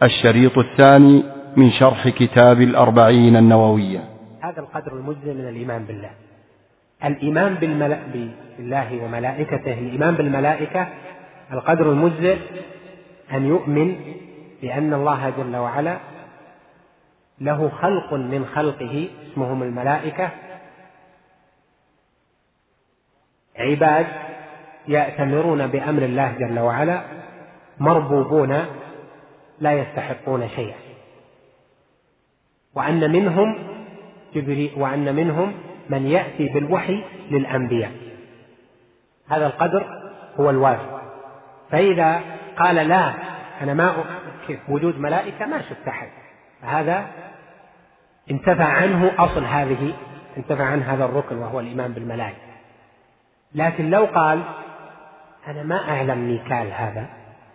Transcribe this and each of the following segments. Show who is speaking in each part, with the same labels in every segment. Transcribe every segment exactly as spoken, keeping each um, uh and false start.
Speaker 1: الشريط الثاني من شرح كتاب الأربعين النووية.
Speaker 2: هذا القدر المجزي من الإيمان بالله. الإيمان بالله وملائكته، الإيمان بالملائكة القدر المجزي أن يؤمن بأن الله جل وعلا له خلق من خلقه اسمهم الملائكة، عباد يأتمرون بأمر الله جل وعلا، مربوبون لا يستحقون شيئا، وأن منهم جبريل وأن منهم من يأتي بالوحي للأنبياء. هذا القدر هو الواجب. فإذا قال لا أنا ما أؤمن وجود ملائكة ما شفت أحد، هذا انتفع عنه أصل هذه انتفع عنه هذا الركن وهو الإيمان بالملائكة. لكن لو قال أنا ما أعلم ميكال هذا،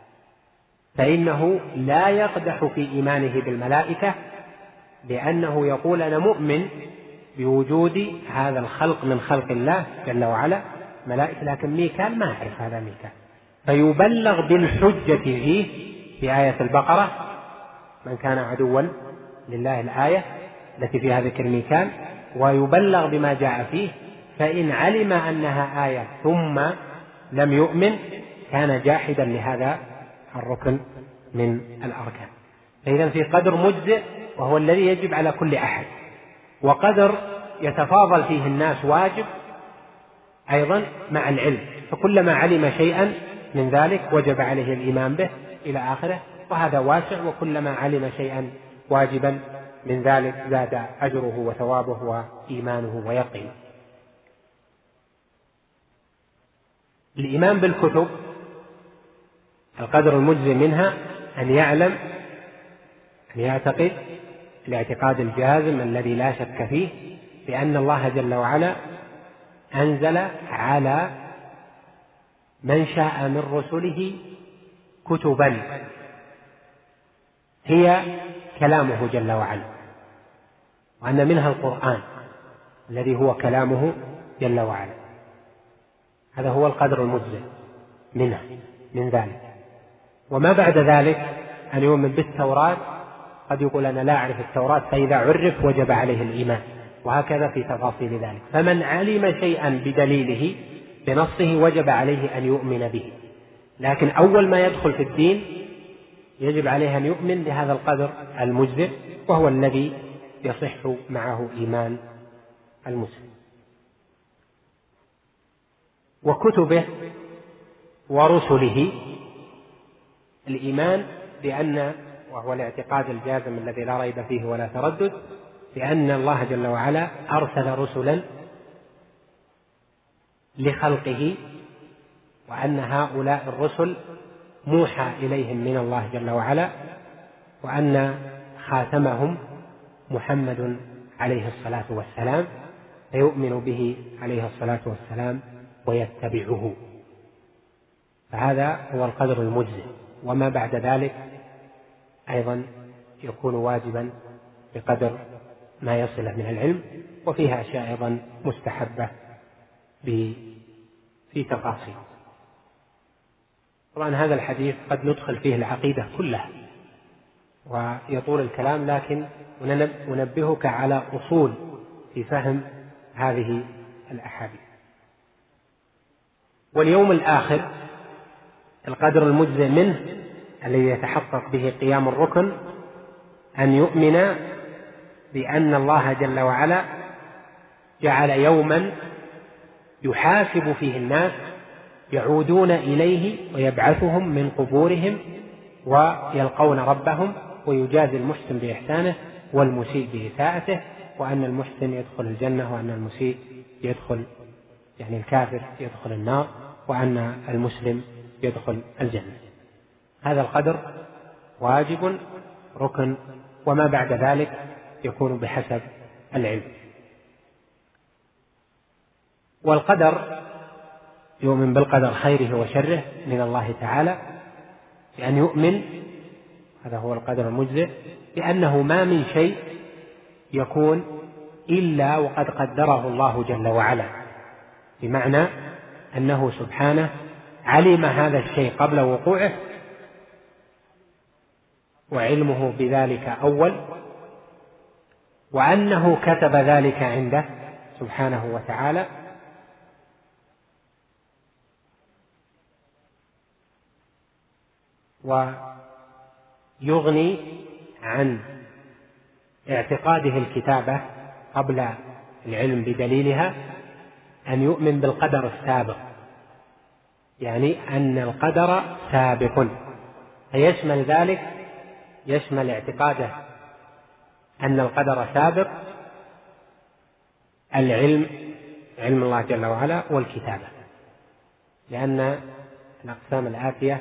Speaker 2: فإنه لا يقدح في إيمانه بالملائكة، لأنه يقول أنا مؤمن بوجود هذا الخلق من خلق الله جل وعلا ملائكة، لكن ميكال ما أعرف هذا ميكال، فيبلغ بالحجة فيه في آية البقرة من كان عدوا لله، الآية التي فيها ذكر ميكال، ويبلغ بما جاء فيه، فإن علم أنها آية ثم لم يؤمن كان جاحدا لهذا الركن من الأركان. فإذا في قدر مجزئ وهو الذي يجب على كل أحد، وقدر يتفاضل فيه الناس واجب أيضا مع العلم، فكلما علم شيئا من ذلك وجب عليه الإيمان به إلى آخره، وهذا واسع، وكلما علم شيئا واجبا من ذلك زاد أجره وثوابه وإيمانه ويقينه. الإيمان بالكتب القدر المجزي منها أن يعلم أن يعتقد الاعتقاد الجازم الذي لا شك فيه بأن الله جل وعلا أنزل على من شاء من رسله كتبا هي كلامه جل وعلا، وأن منها القرآن الذي هو كلامه جل وعلا. هذا هو القدر المجزي منه من ذلك. وما بعد ذلك أن يؤمن بالتوراة، قد يقول أنا لا أعرف التوراة، فإذا عرف وجب عليه الإيمان، وهكذا في تفاصيل ذلك. فمن علم شيئا بدليله بنصه وجب عليه أن يؤمن به، لكن أول ما يدخل في الدين يجب عليه أن يؤمن بهذا القدر المجزئ، وهو الذي يصح معه إيمان المسلم. وكتبه ورسله الإيمان بأن، وهو الاعتقاد الجازم الذي لا ريب فيه ولا تردد، بأن الله جل وعلا أرسل رسلا لخلقه، وأن هؤلاء الرسل موحى إليهم من الله جل وعلا، وأن خاتمهم محمد عليه الصلاة والسلام، فيؤمن به عليه الصلاة والسلام ويتبعه. فهذا هو القدر المجزئ. وما بعد ذلك أيضا يكون واجبا بقدر ما يصله من العلم، وفيها أشياء أيضا مستحبة في تفاصيل. طبعا هذا الحديث قد ندخل فيه العقيدة كلها ويطول الكلام، لكن أنبهك على أصول في فهم هذه الأحاديث. واليوم الآخر القدر المجزئ منه الذي يتحقق به قيام الركن أن يؤمن بأن الله جل وعلا جعل يوما يحاسب فيه الناس، يعودون إليه ويبعثهم من قبورهم ويلقون ربهم، ويجازي المحسن بإحسانه والمسيء بإساءته، وأن المحسن يدخل الجنة، وأن المسيء يدخل يعني الكافر يدخل النار، وأن المسلم يدخل الجنة. هذا القدر واجب ركن، وما بعد ذلك يكون بحسب العلم. والقدر يؤمن بالقدر خيره وشره من الله تعالى، بأن يؤمن، هذا هو القدر المجزئ، بأنه ما من شيء يكون إلا وقد قدره الله جل وعلا، بمعنى أنه سبحانه علم هذا الشيء قبل وقوعه وعلمه بذلك أول، وأنه كتب ذلك عنده سبحانه وتعالى، ويغني عن اعتقاده الكتابة قبل العلم بدليلها أن يؤمن بالقدر السابق، يعني أن القدر سابق، فيشمل ذلك يشمل اعتقاده أن القدر سابق العلم، علم الله جل وعلا، والكتابة، لأن الأقسام الآتية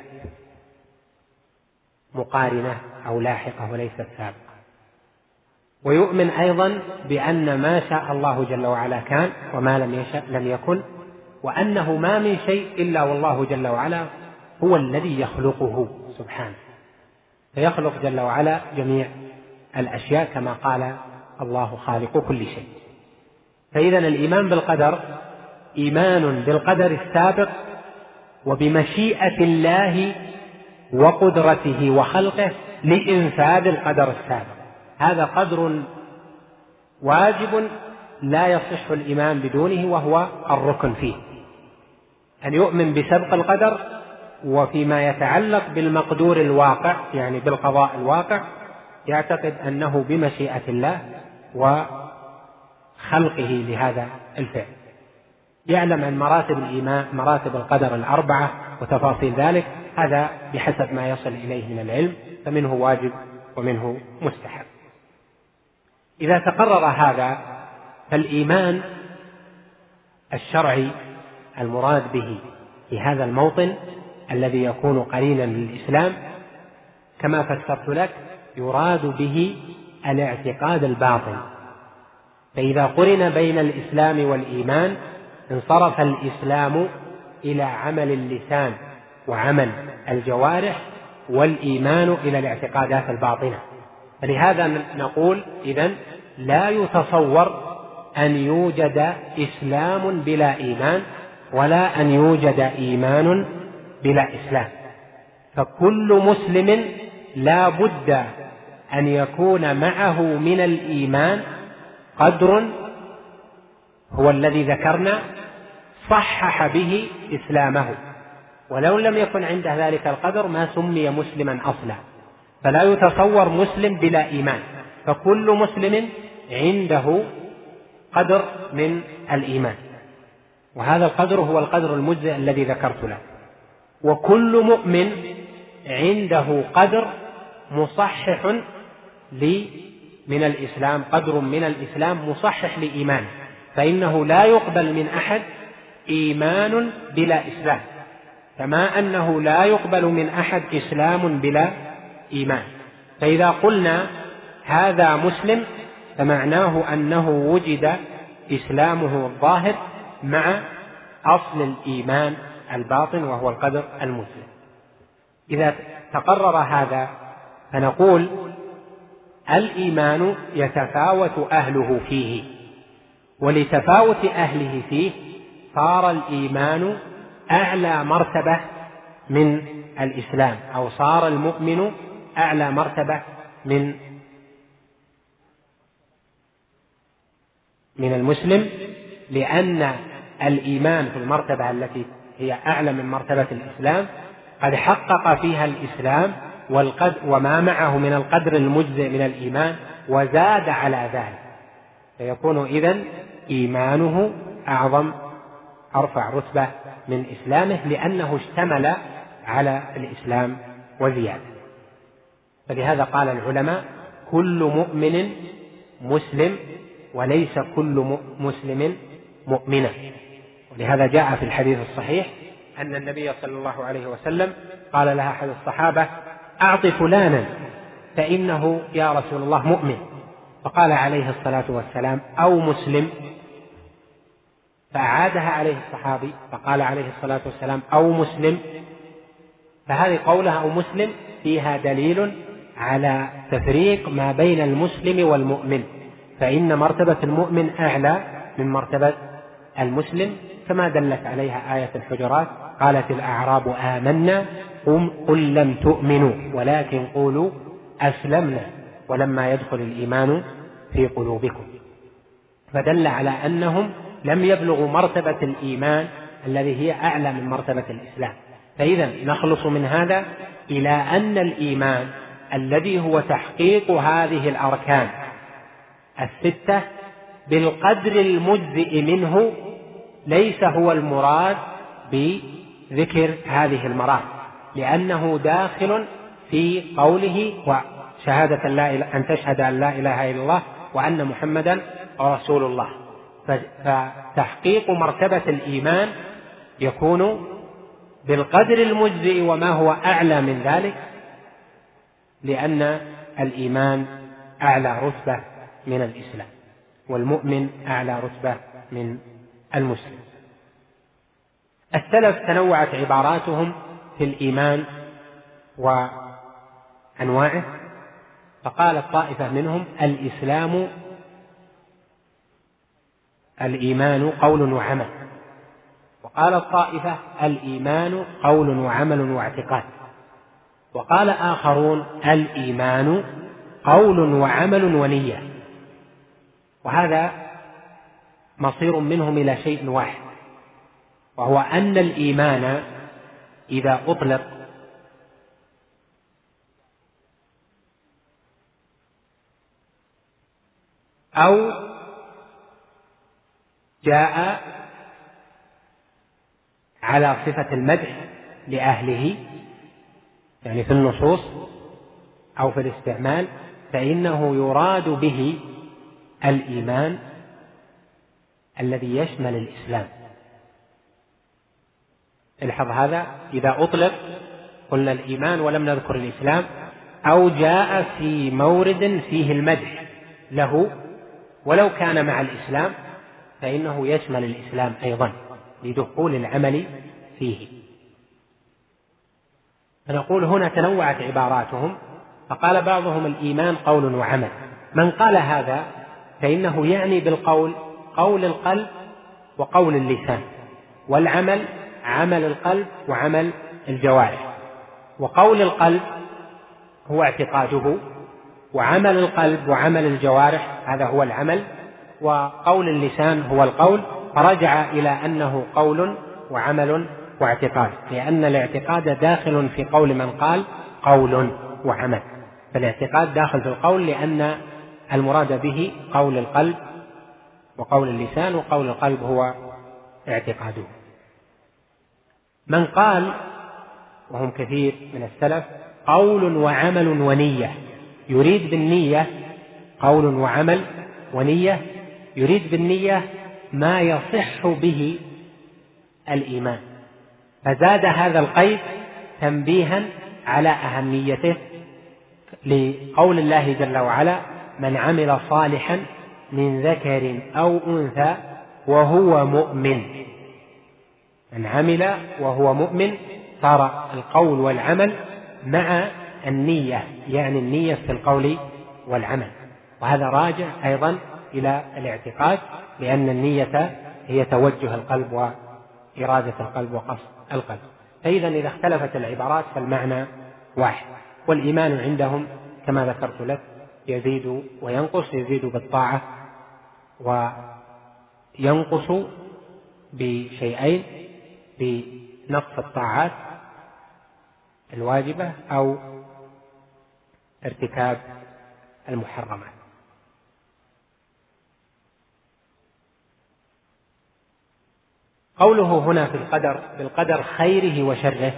Speaker 2: مقارنة أو لاحقة وليست سابقة. ويؤمن أيضا بأن ما شاء الله جل وعلا كان، وما لم يشأ لم يكن، وأنه ما من شيء إلا والله جل وعلا هو الذي يخلقه سبحانه، فيخلق جل وعلا جميع الأشياء كما قال الله خالق كل شيء. فإذا الإيمان بالقدر إيمان بالقدر السابق وبمشيئة الله وقدرته وخلقه لإنفاذ القدر السابق. هذا قدر واجب لا يصح الإيمان بدونه، وهو الركن فيه، أن يؤمن بسبق القدر، وفيما يتعلق بالمقدور الواقع يعني بالقضاء الواقع يعتقد أنه بمشيئة الله وخلقه لهذا الفعل. يعلم عن مراتب الإيمان مراتب القدر الأربعة وتفاصيل ذلك، هذا بحسب ما يصل إليه من العلم، فمنه واجب ومنه مستحب. إذا تقرر هذا فالإيمان الشرعي المراد به في هذا الموطن الذي يكون قرينا للإسلام كما فسرت لك يراد به الاعتقاد الباطن. فإذا قرن بين الإسلام والإيمان انصرف الإسلام إلى عمل اللسان وعمل الجوارح، والإيمان إلى الاعتقادات الباطنة. فلهذا نقول إذن لا يتصور أن يوجد إسلام بلا إيمان، ولا أن يوجد إيمان بلا إسلام، فكل مسلم لا بد أن يكون معه من الإيمان قدر هو الذي ذكرنا صحح به إسلامه، ولو لم يكن عنده ذلك القدر ما سمي مسلما أصلا. فلا يتصور مسلم بلا إيمان، فكل مسلم عنده قدر من الإيمان، وهذا القدر هو القدر المجزئ الذي ذكرت له. وكل مؤمن عنده قدر مصحح من الإسلام، قدر من الإسلام مصحح لإيمانه، فإنه لا يقبل من أحد إيمان بلا إسلام، كما أنه لا يقبل من أحد إسلام بلا إيمان. فإذا قلنا هذا مسلم فمعناه أنه وجد إسلامه الظاهر مع أصل الإيمان الباطن وهو القدر المسلم. إذا تقرر هذا فنقول الإيمان يتفاوت أهله فيه، ولتفاوت أهله فيه صار الإيمان أعلى مرتبة من الإسلام، أو صار المؤمن أعلى مرتبة من من المسلم، لأن الإيمان في المرتبة التي هي أعلى من مرتبة الإسلام قد حقق فيها الإسلام والقدر وما معه من القدر المجزئ من الإيمان وزاد على ذلك، فيكون إذن إيمانه أعظم أرفع رتبة من إسلامه، لأنه اشتمل على الإسلام وزيادة. فلهذا قال العلماء كل مؤمن مسلم وليس كل مسلم مؤمنا. ولهذا جاء في الحديث الصحيح أن النبي صلى الله عليه وسلم قال لها أحد الصحابة أعط فلانا فإنه يا رسول الله مؤمن، فقال عليه الصلاة والسلام أو مسلم، فأعادها عليه الصحابي فقال عليه الصلاة والسلام أو مسلم. فهذه قولها أو مسلم فيها دليل على تفريق ما بين المسلم والمؤمن، فإن مرتبة المؤمن أعلى من مرتبة المسلم، كما دلت عليها آية الحجرات قالت الأعراب آمنا قل لم تؤمنوا ولكن قولوا أسلمنا ولما يدخل الإيمان في قلوبكم، فدل على أنهم لم يبلغوا مرتبة الإيمان الذي هي أعلى من مرتبة الإسلام. فإذا نخلص من هذا إلى أن الإيمان الذي هو تحقيق هذه الأركان الستة بالقدر المجزئ منه ليس هو المراد بذكر هذه المراتب، لأنه داخل في قوله وشهادة أن تشهد أن لا إله إلا الله وأن محمدا رسول الله. فتحقيق مرتبة الإيمان يكون بالقدر المجزئ وما هو أعلى من ذلك، لأن الإيمان أعلى رتبة من الإسلام، والمؤمن أعلى رتبة من المسلم. السلف تنوعت عباراتهم في الإيمان وأنواعه، فقالت طائفة منهم الإسلام الإيمان قول وعمل، وقالت طائفة الإيمان قول وعمل واعتقاد، وقال آخرون الإيمان قول وعمل ونية. وهذا مصير منهم إلى شيء واحد، وهو أن الإيمان إذا أطلق أو جاء على صفة المدح لأهله، يعني في النصوص أو في الاستعمال، فإنه يراد به الإيمان الذي يشمل الإسلام. الحظ هذا إذا أطلق قلنا الإيمان ولم نذكر الإسلام، أو جاء في مورد فيه المدح له ولو كان مع الإسلام فإنه يشمل الإسلام أيضا لدخول العمل فيه. فنقول هنا تنوعت عباراتهم، فقال بعضهم الإيمان قول وعمل. من قال هذا فإنه يعني بالقول قول القلب وقول اللسان، والعمل عمل القلب وعمل الجوارح. وقول القلب هو اعتقاده، وعمل القلب وعمل الجوارح هذا هو العمل، وقول اللسان هو القول. فرجع إلى أنه قول وعمل واعتقاد، لأن الاعتقاد داخل في قول من قال قول وعمل، فالاعتقاد داخل في القول لأن المراد به قول القلب وقول اللسان، وقول القلب هو اعتقاده. من قال وهم كثير من السلف قول وعمل ونية، يريد بالنية قول وعمل ونية، يريد بالنية ما يصح به الإيمان، فزاد هذا القيد تنبيها على أهميته لقول الله جل وعلا من عمل صالحا من ذكر أو أنثى وهو مؤمن. من عمل وهو مؤمن صار القول والعمل مع النية، يعني النية في القول والعمل، وهذا راجع أيضا إلى الاعتقاد، لأن النية هي توجه القلب وإرادة القلب وقصد القلب. فإذا إذا اختلفت العبارات فالمعنى واحد. والإيمان عندهم كما ذكرت لك يزيد وينقص، يزيد بالطاعة وينقص بشيئين، بنقص الطاعات الواجبة أو ارتكاب المحرمات. قوله هنا في القدر بالقدر خيره وشره،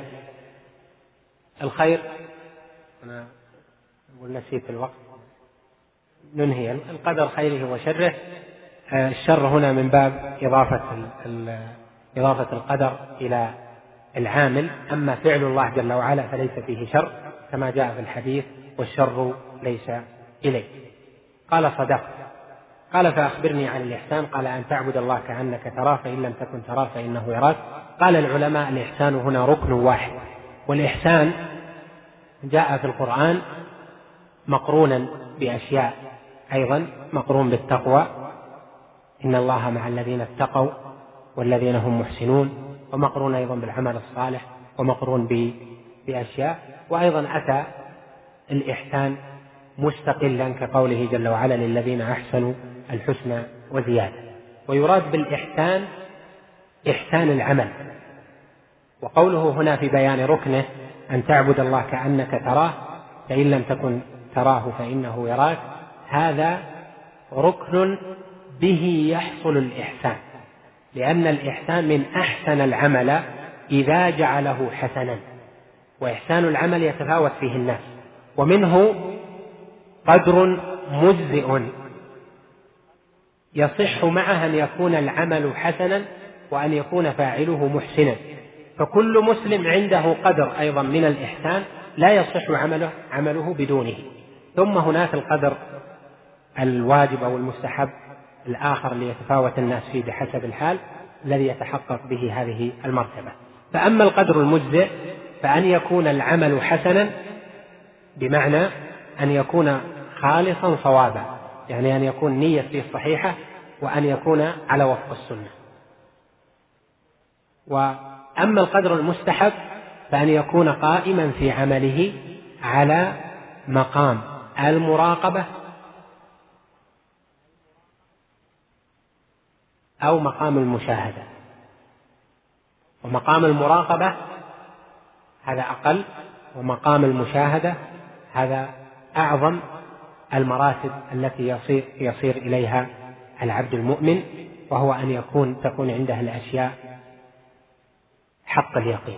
Speaker 2: الخير أنا أقول نسيت الوقت ننهي القدر خيره وشره. الشر هنا من باب إضافة إضافة القدر إلى العامل، أما فعل الله جل وعلا فليس فيه شر كما جاء في الحديث والشر ليس إليه. قال صدقت. قال فأخبرني عن الإحسان. قال أن تعبد الله كأنك تراه فإن لم تكن تراه فإنه يراك. قال العلماء الإحسان هنا ركن واحد، والإحسان جاء في القرآن مقرونا بأشياء أيضا، مقرون بالتقوى إن الله مع الذين اتقوا والذين هم محسنون، ومقرون أيضا بالعمل الصالح، ومقرون بأشياء. وأيضا أتى الإحسان مستقلا كقوله جل وعلا للذين أحسنوا الحسنى وزيادة. ويراد بالإحسان إحسان العمل. وقوله هنا في بيان ركنه أن تعبد الله كأنك تراه فإن لم تكن تراه فإنه يراك، هذا ركن به يحصل الإحسان، لأن الإحسان من أحسن العمل إذا جعله حسنا، وإحسان العمل يتفاوت فيه الناس، ومنه قدر مجزئ يصح معه أن يكون العمل حسنا وأن يكون فاعله محسنا. فكل مسلم عنده قدر أيضا من الإحسان لا يصح عمله, عمله بدونه. ثم هناك القدر الواجب أو المستحب الآخر ليتفاوت الناس فيه بحسب الحال الذي يتحقق به هذه المرتبة. فأما القدر المجزئ فأن يكون العمل حسنا بمعنى أن يكون خالصا صوابا، يعني أن يكون نية فيه صحيحة وأن يكون على وفق السنة. وأما القدر المستحب فأن يكون قائما في عمله على مقام المراقبة أو مقام المشاهدة. ومقام المراقبة هذا أقل، ومقام المشاهدة هذا أعظم المراتب التي يصير, يصير إليها العبد المؤمن، وهو أن يكون تكون عنده الأشياء حق اليقين.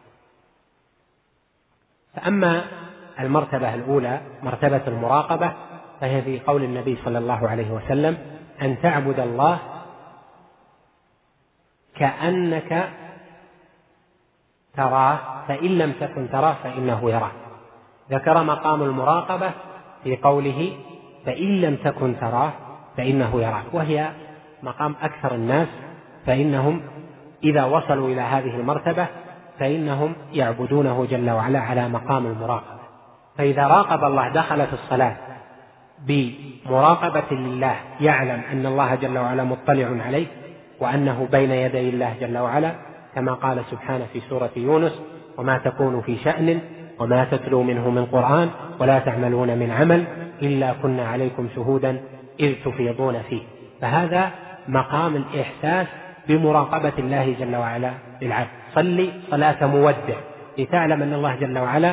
Speaker 2: فأما المرتبة الأولى مرتبة المراقبة فهي في قول النبي صلى الله عليه وسلم أن تعبد الله كأنك تراه فإن لم تكن تراه فإنه يراك. ذكر مقام المراقبة في قوله فإن لم تكن تراه فإنه يراك، وهي مقام أكثر الناس، فإنهم إذا وصلوا إلى هذه المرتبة فإنهم يعبدونه جل وعلا على مقام المراقبة. فإذا راقب الله دخل في الصلاة بمراقبة لله، يعلم أن الله جل وعلا مطلع عليه وأنه بين يدي الله جل وعلا، كما قال سبحانه في سورة يونس وما تكون في شأن وما تتلو منه من قرآن ولا تعملون من عمل إلا كنا عليكم شهودا إذ تفيضون فيه. فهذا مقام الإحساس بمراقبة الله جل وعلا للعبد. صلي صلاة مودع لتعلم أن الله جل وعلا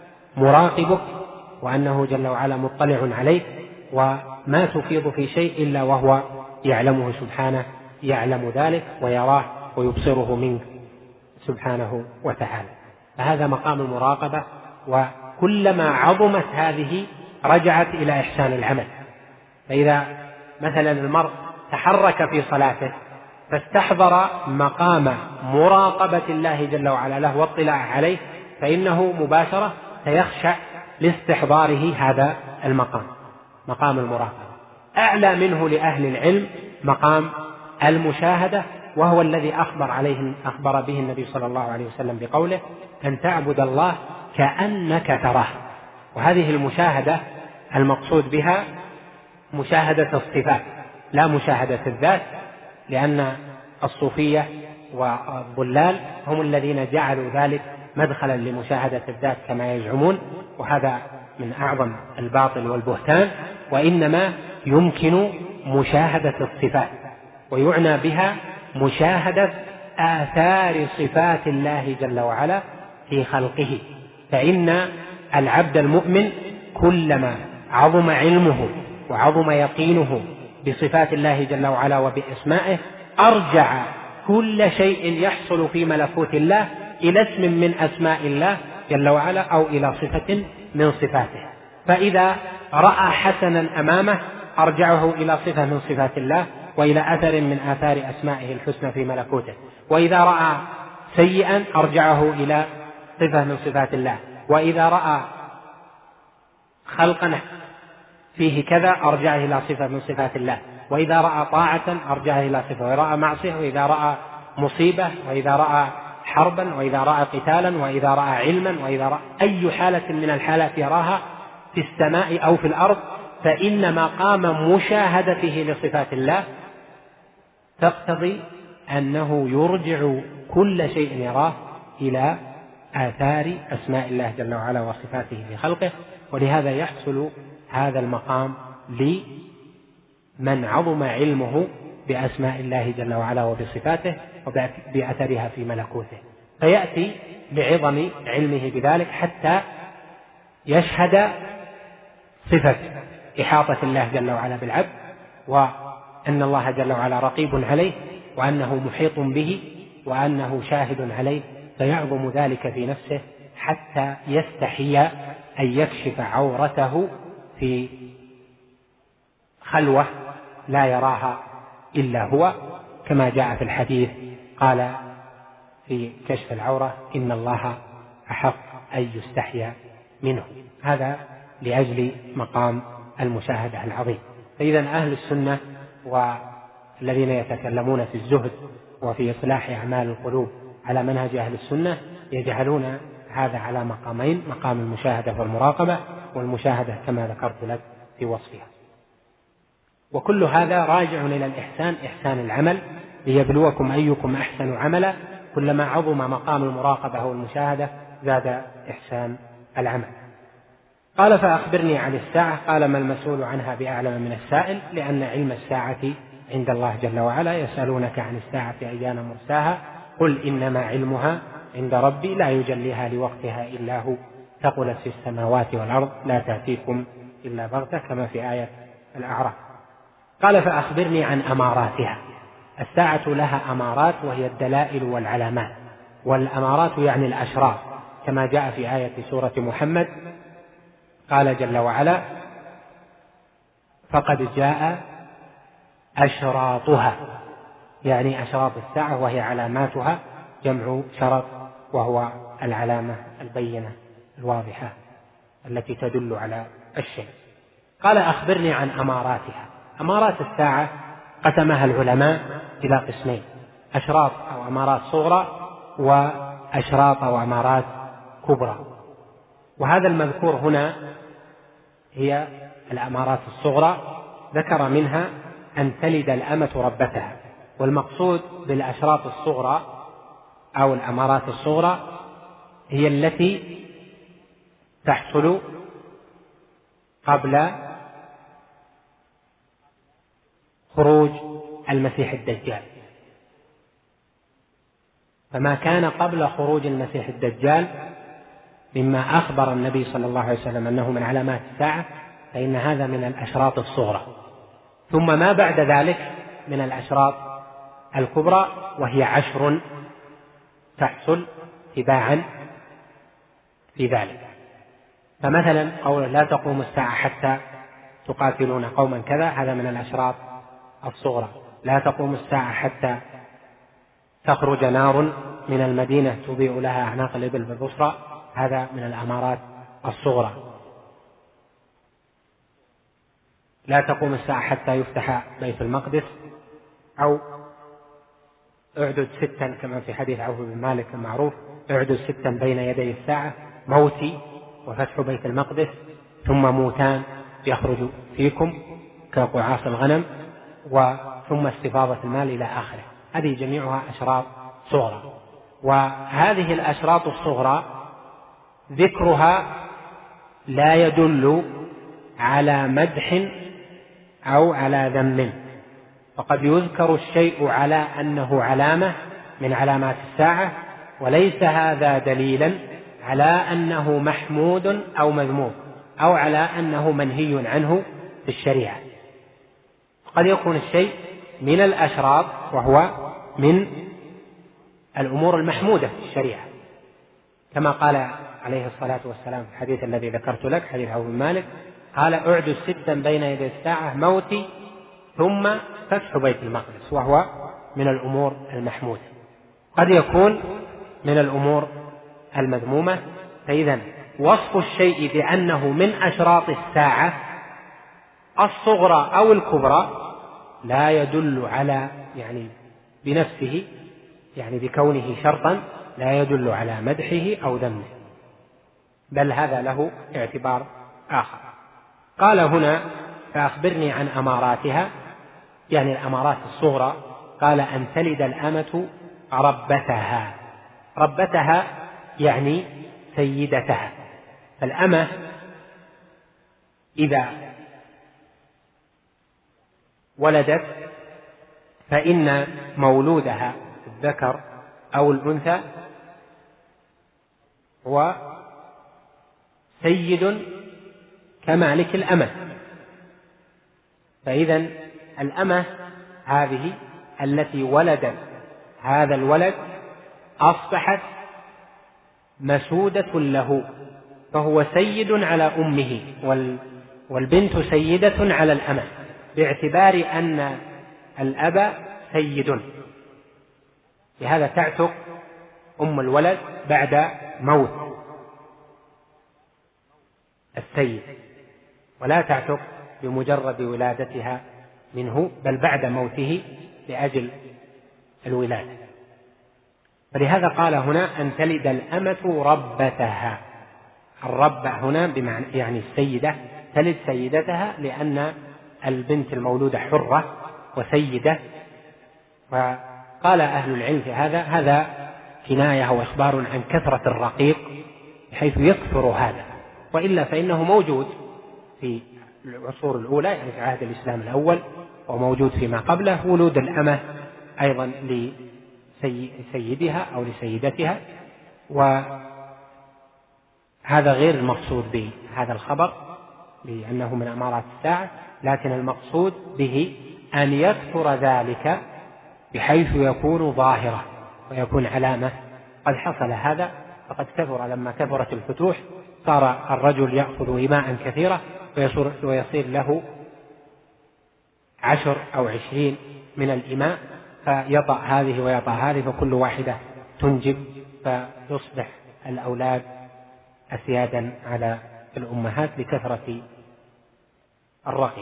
Speaker 2: مراقبك وأنه جل وعلا مطلع عليك، وما تفيض في شيء إلا وهو يعلمه سبحانه، يعلم ذلك ويراه ويبصره منك سبحانه وتعالى. فهذا مقام المراقبة، وكلما عظمت هذه رجعت إلى إحسان العمل. فإذا مثلا المرء تحرك في صلاته فاستحضر مقام مراقبة الله جل وعلا له واطلاع عليه، فإنه مباشرة سيخشع لاستحضاره هذا المقام، مقام المراقبة. أعلى منه لأهل العلم مقام المشاهدة، وهو الذي أخبر عليه أخبر به النبي صلى الله عليه وسلم بقوله أن تعبد الله كأنك تراه. وهذه المشاهدة المقصود بها مشاهدة الصفات لا مشاهدة الذات، لأن الصوفية والضلال هم الذين جعلوا ذلك مدخلا لمشاهدة الذات كما يزعمون، وهذا من أعظم الباطل والبهتان. وإنما يمكن مشاهدة الصفات، ويعنى بها مشاهدة آثار صفات الله جل وعلا في خلقه. فإن العبد المؤمن كلما عظم علمه وعظم يقينه بصفات الله جل وعلا وبأسمائه أرجع كل شيء يحصل في ملكوت الله إلى اسم من أسماء الله جل وعلا أو إلى صفة من صفاته. فإذا رأى حسنا أمامه أرجعه إلى صفة من صفات الله وإلى أثر من آثار أسمائه الحسنى في ملكوته. وإذا رأى سيئا أرجعه إلى صفة من صفات الله. وإذا رأى خلقا فيه كذا أرجعه إلى صفة من صفات الله. وإذا رأى طاعة أرجعه إلى صفة. وإذا رأى معصية، وإذا رأى مصيبة، وإذا رأى حربا، وإذا رأى قتالا، وإذا رأى علما، وإذا رأى أي حالة من الحالات يراها في السماء أو في الأرض، فإن مقام مشاهدته لصفات الله تقتضي أنه يرجع كل شيء يراه إلى آثار أسماء الله جل وعلا وصفاته في خلقه. ولهذا يحصل هذا المقام لمن عظم علمه بأسماء الله جل وعلا وبصفاته وبأثرها في ملكوته، فيأتي بعظم علمه بذلك حتى يشهد صفة إحاطة الله جل وعلا بالعبد، وأن الله جل وعلا رقيب عليه، وأنه محيط به، وأنه شاهد عليه، فيعظم ذلك في نفسه حتى يستحي أن يكشف عورته في خلوة لا يراها إلا هو، كما جاء في الحديث قال في كشف العورة إن الله أحق أن يستحيا منه. هذا لأجل مقام المشاهدة العظيم. فإذا أهل السنة والذين يتكلمون في الزهد وفي إصلاح أعمال القلوب على منهج أهل السنة يجعلون هذا على مقامين: مقام المشاهدة والمراقبة، والمشاهدة كما ذكرت لك في وصفها. وكل هذا راجع إلى الإحسان، إحسان العمل، ليبلوكم أيكم أحسن عملا. كلما عظم مقام المراقبة والمشاهدة زاد إحسان العمل. قال: فأخبرني عن الساعة. قال: ما المسؤول عنها بأعلم من السائل، لأن علم الساعة عند الله جل وعلا. يسألونك عن الساعة أيان مرساها، قل إنما علمها عند ربي لا يجليها لوقتها إلا هو، ثقلت في السماوات والأرض لا تأتيكم إلا بغتة، كما في آية الأعراف. قال: فأخبرني عن أماراتها. الساعة لها أمارات، وهي الدلائل والعلامات، والأمارات يعني الأشراط، كما جاء في آية سورة محمد. قال جل وعلا: فقد جاء أشراطها، يعني أشراط الساعة وهي علاماتها، جمع شرط، وهو العلامة البينة الواضحة التي تدل على الشيء. قال: أخبرني عن أماراتها. أمارات الساعة قسمها العلماء إلى قسمين: أشراط أو أمارات صغرى، وأشراط أو أمارات كبرى. وهذا المذكور هنا هي الأمارات الصغرى، ذكر منها أن تلد الأمة ربتها. والمقصود بالأشراط الصغرى أو الأمارات الصغرى هي التي تحصل قبل خروج المسيح الدجال. فما كان قبل خروج المسيح الدجال مما أخبر النبي صلى الله عليه وسلم أنه من علامات الساعة، فإن هذا من الأشراط الصغرى. ثم ما بعد ذلك من الأشراط الكبرى، وهي عشر تحصل تباعا في ذلك. فمثلا قول: لا تقوم الساعة حتى تقاتلون قوما كذا، هذا من الأشراط الصغرى. لا تقوم الساعة حتى تخرج نار من المدينة تضيء لها أعناق الإبل بالبصرى، هذا من الأمارات الصغرى. لا تقوم الساعة حتى يفتح بيت المقدس، أو اعدد ستا، كما في حديث عوف بن مالك المعروف: اعدد ستا بين يدي الساعة: موتي وفتح بيت المقدس، ثم موتان يخرج فيكم كقعاص الغنم، وثم استفاضة المال إلى آخره. هذه جميعها أشراط صغرى. وهذه الأشراط الصغرى ذكرها لا يدل على مدح أو على ذم، فقد يذكر الشيء على أنه علامة من علامات الساعة، وليس هذا دليلا على أنه محمود أو مذموم، أو على أنه منهي عنه في الشريعة. قد يكون الشيء من الأشراط وهو من الأمور المحمودة في الشريعة، كما قال عليه الصلاة والسلام في الحديث الذي ذكرت لك، حديث عوف بن مالك، قال: اعدد ستا بين يدي الساعة: موتي ثم فتح بيت المقدس، وهو من الأمور المحمودة. قد يكون من الأمور المذمومة. فإذا وصف الشيء بأنه من أشراط الساعة الصغرى أو الكبرى لا يدل على يعني بنفسه، يعني بكونه شرطا، لا يدل على مدحه أو ذمه، بل هذا له اعتبار آخر. قال هنا: فأخبرني عن أماراتها، يعني الأمارات الصغرى. قال: أن تلد الأمة ربتها. ربتها يعني سيدتها. الأمة إذا ولدت فإن مولودها الذكر أو الأنثى هو سيد كمالك الأمة. فإذا الأمة هذه التي ولدت هذا الولد أصبحت مسودة له، فهو سيد على أمه، والبنت سيدة على الأمة، باعتبار أن الأب سيد. لهذا تعتق أم الولد بعد موت السيد، ولا تعتق بمجرد ولادتها منه، بل بعد موته لأجل الولادة. فلهذا قال هنا أن تلد الأمة ربتها. الربة هنا بمعنى يعني السيدة، تلد سيدتها، لأن البنت المولودة حرة وسيدة. وقال أهل العلم في هذا هذا كناية وإخبار عن كثرة الرقيق بحيث يكثر هذا، وإلا فإنه موجود في العصور الأولى، يعني في عهد الإسلام الأول، وموجود فيما قبله ولود الأمة أيضا لسيدها أو لسيدتها. وهذا غير المقصود بهذا الخبر لأنه من أمارات الساعة، لكن المقصود به أن يكثر ذلك بحيث يكون ظاهرة ويكون علامة. قد حصل هذا، فقد كثر لما كثرت الفتوح، صار الرجل يأخذ إماء كثيرة ويصير له عشر أو عشرين من الإماء، فيطأ هذه ويطأ هذه، فكل واحدة تنجب، فيصبح الأولاد أسيادا على الأمهات لكثرة الرقي.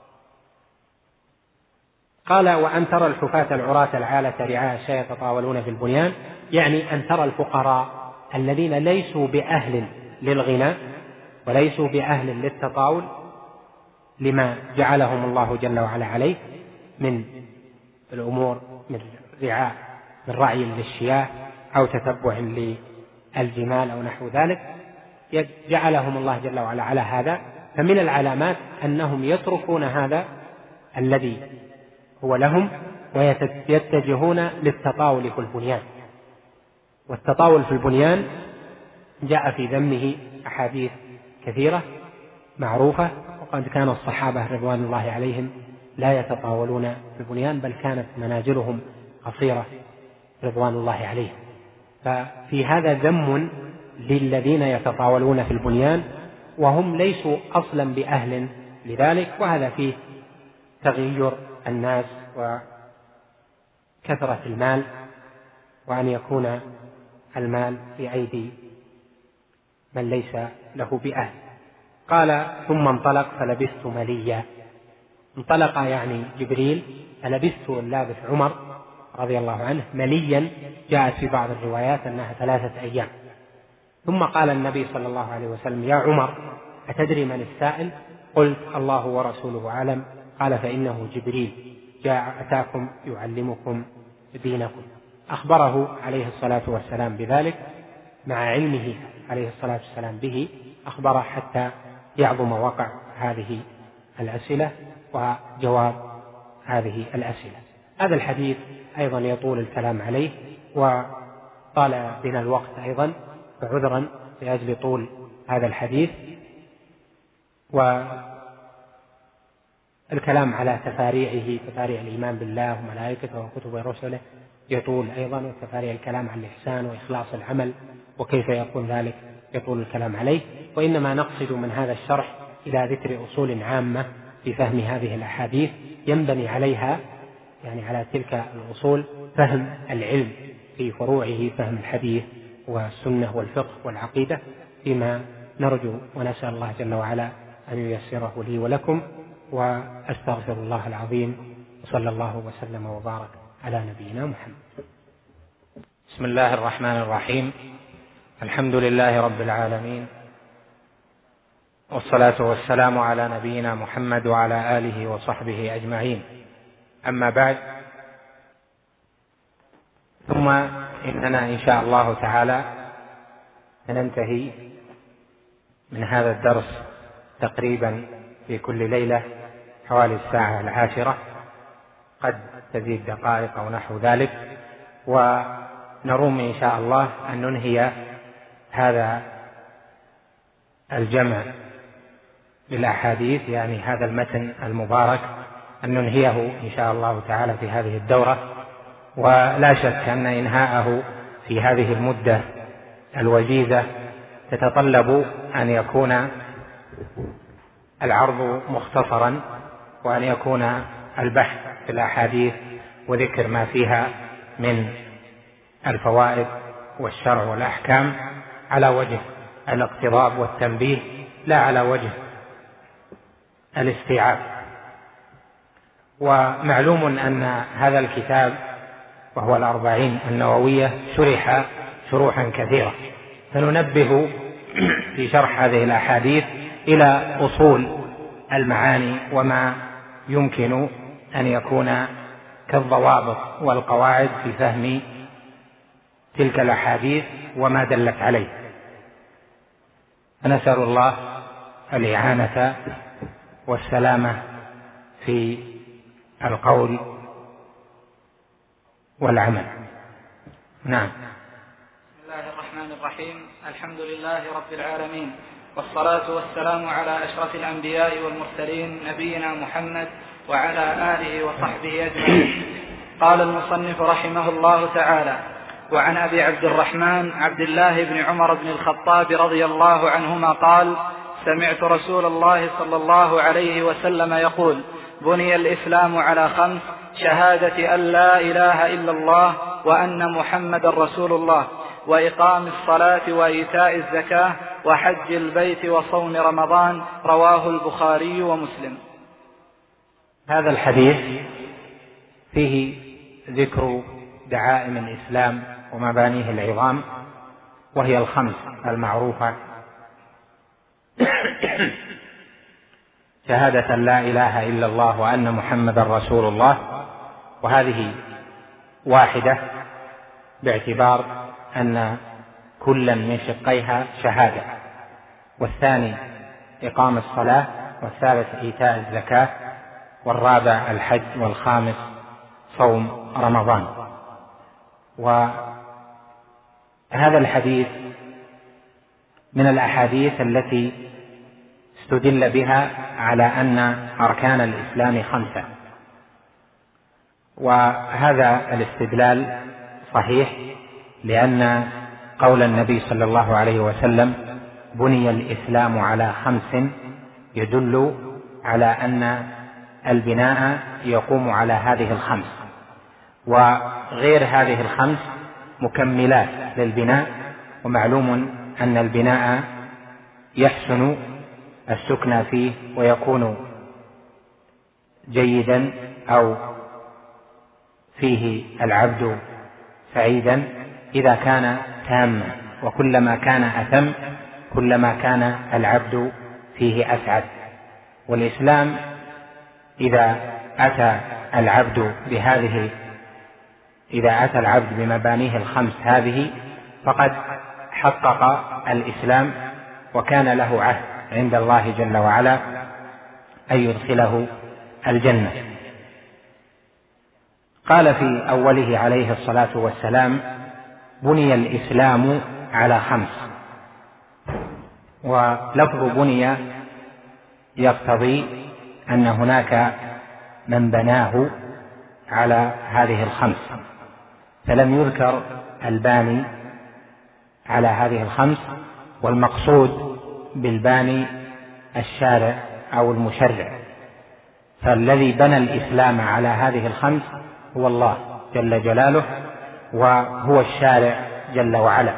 Speaker 2: قال: وأن ترى الحفاة العراة العالة رعاء الشاة يتطاولون في البنيان، يعني أن ترى الفقراء الذين ليسوا بأهل للغنى وليسوا بأهل للتطاول لما جعلهم الله جل وعلا عليه من الأمور، من رعاء، من رعي للشياه أو تتبع للجمال أو نحو ذلك، جعلهم الله جل وعلا على هذا. فمن العلامات أنهم يتركون هذا الذي هو لهم ويتجهون للتطاول في البنيان. والتطاول في البنيان جاء في ذمه أحاديث كثيرة معروفة، وقد كان الصحابة رضوان الله عليهم لا يتطاولون في البنيان، بل كانت منازلهم قصيرة رضوان الله عليهم. ففي هذا ذم للذين يتطاولون في البنيان وهم ليسوا أصلا بأهل لذلك، وهذا فيه تغير الناس وكثرة المال، وأن يكون المال في أيدي من ليس له بأهل. قال: ثم انطلق فلبثت مليا. انطلق يعني جبريل، فلبثت اللابث عمر رضي الله عنه مليا، جاءت في بعض الروايات أنها ثلاثة أيام. ثم قال النبي صلى الله عليه وسلم: يا عمر أتدري من السائل؟ قلت: الله ورسوله أعلم. قال: فإنه جبريل جاء أتاكم يعلمكم دينكم. أخبره عليه الصلاة والسلام بذلك، مع علمه عليه الصلاة والسلام به، أخبره حتى يعظم وقع هذه الأسئلة وجواب هذه الأسئلة. هذا الحديث أيضا يطول الكلام عليه، وطال بنا الوقت أيضا، فعذرا لأجل طول هذا الحديث. والكلام على تفاريعه، تفاريع الإيمان بالله وملائكته وكتبه ورسله، يطول أيضا، وتفاريع الكلام عن الإحسان وإخلاص العمل وكيف يكون ذلك يطول الكلام عليه. وإنما نقصد من هذا الشرح إلى ذكر أصول عامة في فهم هذه الأحاديث ينبني عليها، يعني على تلك الأصول، فهم العلم في فروعه، فهم الحديث والسنة والفقه والعقيدة، فيما نرجو ونسأل الله جل وعلا أن ييسره لي ولكم. وأستغفر الله العظيم، وصلى الله وسلم وبارك على نبينا محمد.
Speaker 3: بسم الله الرحمن الرحيم. الحمد لله رب العالمين، والصلاة والسلام على نبينا محمد وعلى آله وصحبه أجمعين. أما بعد، ثم إننا إن شاء الله تعالى سننتهي من هذا الدرس تقريبا في كل ليلة حوالي الساعة العاشرة، قد تزيد دقائق أو نحو ذلك، ونروم إن شاء الله أن ننهي هذا الجمع بالأحاديث، يعني هذا المتن المبارك، أن ننهيه إن شاء الله تعالى في هذه الدورة. ولا شك أن إنهاءه في هذه المدة الوجيزة تتطلب أن يكون العرض مختصرا، وأن يكون البحث في الأحاديث وذكر ما فيها من الفوائد والشرع والأحكام على وجه الاقتضاب والتنبيه، لا على وجه الاستيعاب. ومعلوم أن هذا الكتاب وهو الأربعين النووية شرح شروحا كثيرة، فننبه في شرح هذه الأحاديث إلى أصول المعاني وما يمكن أن يكون كالضوابط والقواعد في فهم تلك الأحاديث وما دلت عليه. فنسأل الله الإعانة والسلامة في القول والعمل. نعم.
Speaker 4: بسم الله الرحمن الرحيم. الحمد لله رب العالمين، والصلاة والسلام على أشرف الأنبياء والمرسلين نبينا محمد وعلى آله وصحبه أجمعين. قال المصنف رحمه الله تعالى: وعن أبي عبد الرحمن عبد الله بن عمر بن الخطاب رضي الله عنهما قال: سمعت رسول الله صلى الله عليه وسلم يقول: بني الإسلام على خمس: شهادة أن لا إله إلا الله وأن محمد رسول الله، وإقام الصلاة وإيتاء الزكاة وحج البيت وصوم رمضان. رواه البخاري ومسلم.
Speaker 3: هذا الحديث فيه ذكر دعائم الإسلام ومبانيه العظام، وهي الخمس المعروفة: شهادة لا إله إلا الله وأن محمد رسول الله، وهذه واحدة باعتبار أن كلا من شقيها شهادة، والثاني إقام الصلاة، والثالث إيتاء الزكاة، والرابع الحج، والخامس صوم رمضان. وهذا الحديث من الأحاديث التي استدل بها على أن أركان الإسلام خمسة، وهذا الاستدلال صحيح، لأن قول النبي صلى الله عليه وسلم: بني الإسلام على خمس، يدل على أن البناء يقوم على هذه الخمس، وغير هذه الخمس مكملات للبناء. ومعلوم أن البناء يحسن السكن فيه ويكون جيدا أو فيه العبد سعيدا إذا كان تاما، وكلما كان أتم كلما كان العبد فيه أسعد. والإسلام إذا أتى العبد بهذه إذا أتى العبد بمبانيه الخمس هذه فقد حقق الإسلام، وكان له عهد عند الله جل وعلا أن يدخله الجنة. قال في أوله عليه الصلاة والسلام: بني الإسلام على خمس. ولفظ بني يقتضي أن هناك من بناه على هذه الخمس، فلم يذكر الباني على هذه الخمس، والمقصود بالباني الشارع أو المشرع. فالذي بنى الإسلام على هذه الخمس هو الله جل جلاله، وهو الشارع جل وعلا.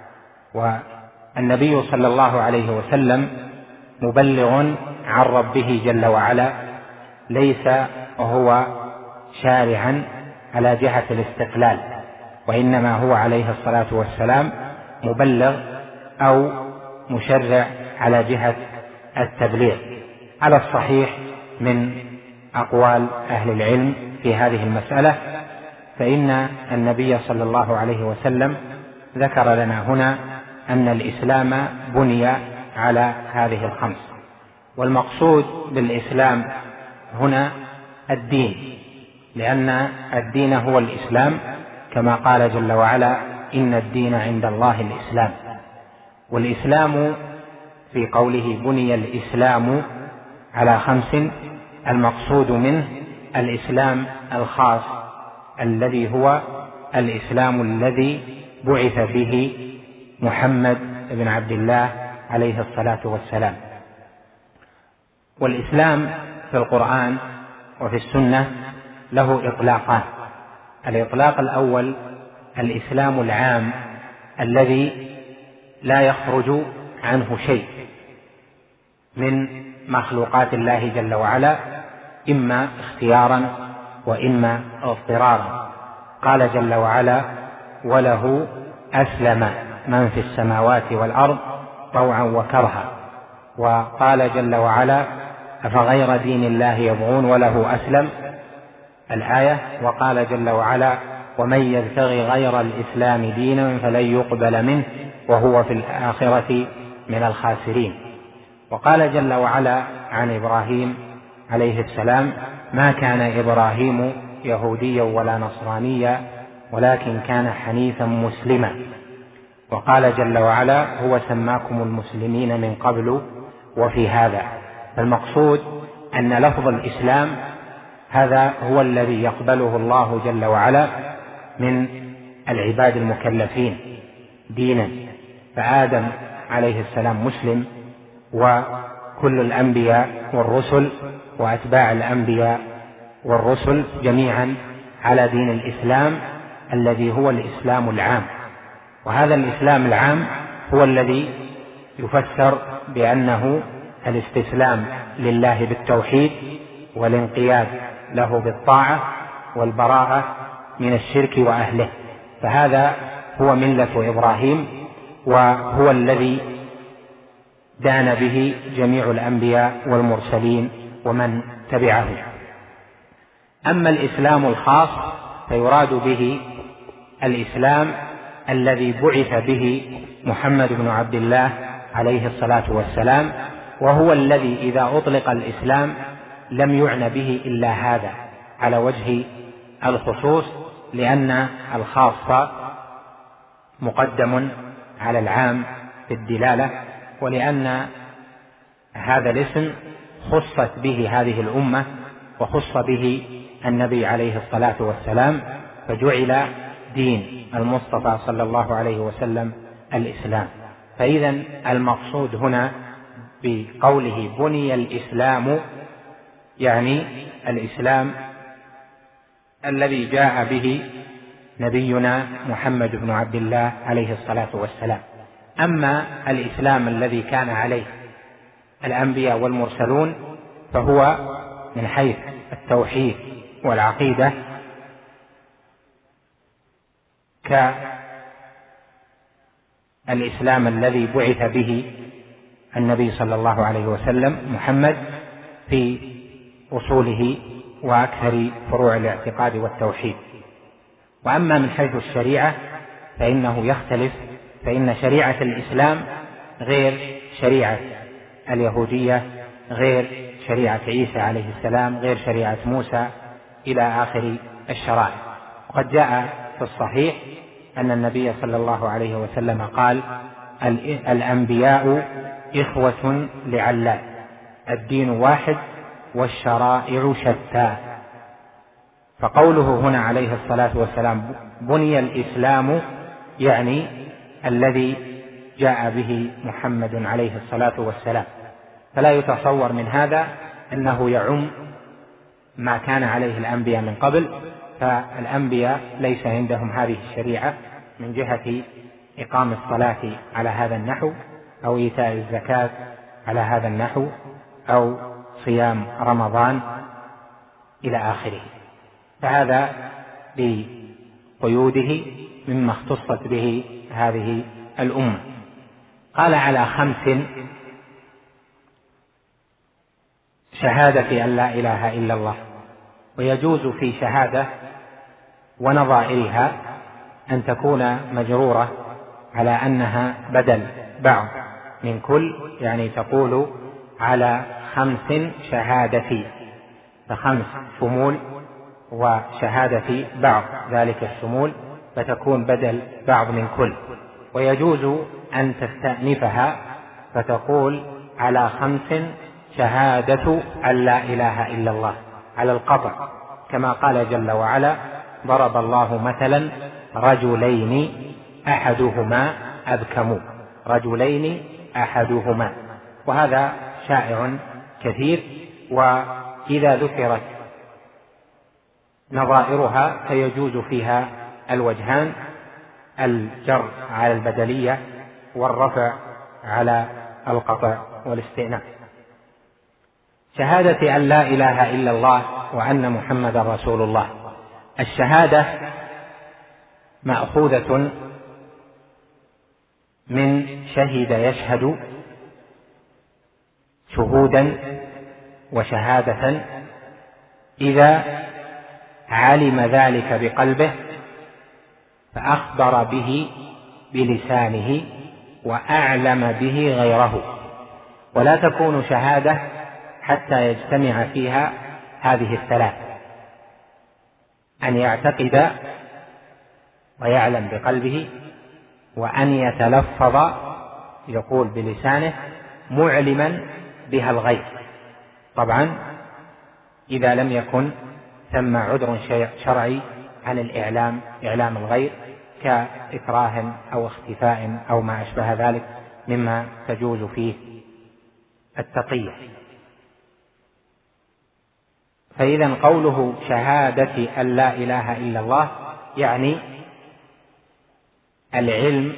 Speaker 3: والنبي صلى الله عليه وسلم مبلغ عن ربه جل وعلا، ليس هو شارعا على جهة الاستقلال، وإنما هو عليه الصلاة والسلام مبلغ أو مشرع على جهة التبليغ على الصحيح من أقوال أهل العلم في هذه المسألة. فإن النبي صلى الله عليه وسلم ذكر لنا هنا أن الإسلام بني على هذه الخمس، والمقصود بالإسلام هنا الدين، لأن الدين هو الإسلام، كما قال جل وعلا: إن الدين عند الله الإسلام. والإسلام في قوله بني الإسلام على خمس، المقصود منه الإسلام الخاص الذي هو الإسلام الذي بعث به محمد بن عبد الله عليه الصلاة والسلام. والإسلام في القرآن وفي السنة له إطلاقان: الإطلاق الأول الإسلام العام الذي لا يخرج عنه شيء من مخلوقات الله جل وعلا، إما اختيارا وإما اضطرارا. قال جل وعلا: وله أسلم من في السماوات والأرض طوعا وكرها. وقال جل وعلا: أفغير دين الله يبغون وله أسلم، الآية. وقال جل وعلا: ومن يبتغي غير الإسلام دينا فلن يقبل منه وهو في الآخرة من الخاسرين. وقال جل وعلا عن إبراهيم عليه السلام: ما كان إبراهيم يهوديا ولا نصرانيا ولكن كان حنيفا مسلما. وقال جل وعلا: هو سماكم المسلمين من قبل وفي هذا. فالمقصود أن لفظ الإسلام هذا هو الذي يقبله الله جل وعلا من العباد المكلفين دينا، فآدم عليه السلام مسلم، وكل الأنبياء والرسل وأتباع الأنبياء والرسل جميعا على دين الإسلام الذي هو الإسلام العام. وهذا الإسلام العام هو الذي يفسر بأنه الاستسلام لله بالتوحيد والانقياد له بالطاعة والبراءة من الشرك وأهله. فهذا هو ملة إبراهيم، وهو الذي دان به جميع الأنبياء والمرسلين ومن تبعه. أما الإسلام الخاص فيراد به الإسلام الذي بعث به محمد بن عبد الله عليه الصلاة والسلام، وهو الذي إذا أطلق الإسلام لم يعنى به إلا هذا على وجه الخصوص، لأن الخاص مقدم على العام في الدلالة، ولأن هذا الاسم خصت به هذه الأمة وخص به النبي عليه الصلاة والسلام، فجعل دين المصطفى صلى الله عليه وسلم الإسلام. فإذا المقصود هنا بقوله بني الإسلام يعني الإسلام الذي جاء به نبينا محمد بن عبد الله عليه الصلاة والسلام. أما الإسلام الذي كان عليه الأنبياء والمرسلون فهو من حيث التوحيد والعقيدة كالإسلام الذي بعث به النبي صلى الله عليه وسلم محمد في أصوله وأكثر فروع الاعتقاد والتوحيد. وأما من حيث الشريعة فإنه يختلف، فإن شريعة الإسلام غير شريعة اليهودية، غير شريعة عيسى عليه السلام، غير شريعة موسى إلى آخر الشرائع. وقد جاء في الصحيح أن النبي صلى الله عليه وسلم قال: الأنبياء إخوة لعلات، الدين واحد والشرائع شتى. فقوله هنا عليه الصلاة والسلام بني الإسلام يعني الذي جاء به محمد عليه الصلاة والسلام. فلا يتصور من هذا أنه يعم ما كان عليه الأنبياء من قبل، فالأنبياء ليس عندهم هذه الشريعة من جهة إقام الصلاة على هذا النحو، أو إيتاء الزكاة على هذا النحو، أو صيام رمضان إلى آخره. فهذا بقيوده مما اختصت به هذه الأمة. قال: على خمس: شهادة أن لا إله إلا الله. ويجوز في شهادة ونظائرها أن تكون مجرورة على أنها بدل بعض من كل، يعني تقول على خمس شهادتي، فخمس شمول وشهادتي بعض ذلك الشمول، فتكون بدل بعض من كل. ويجوز أن تستأنفها فتقول على خمس شهادة أن لا إله إلا الله على القطع، كما قال جل وعلا: ضرب الله مثلا رجلين أحدهما أبكم، رجلين أحدهما، وهذا شائع كثير. وإذا ذكرت نظائرها فيجوز فيها الوجهان: الجر على البدلية والرفع على القطع والاستئناف. شهادة أن لا إله إلا الله وأن محمدا رسول الله. الشهادة مأخوذة من شهد يشهد شهودا وشهادة، إذا علم ذلك بقلبه فأخبر به بلسانه وأعلم به غيره. ولا تكون شهادة حتى يجتمع فيها هذه الثلاث: أن يعتقد ويعلم بقلبه، وأن يتلفظ يقول بلسانه معلما بها الغير. طبعا إذا لم يكن ثم عذر شرعي عن الإعلام، إعلام الغير كإكراه أو اختفاء أو ما أشبه ذلك مما تجوز فيه التقية. فإذا قوله شهادة أن لا إله إلا الله يعني العلم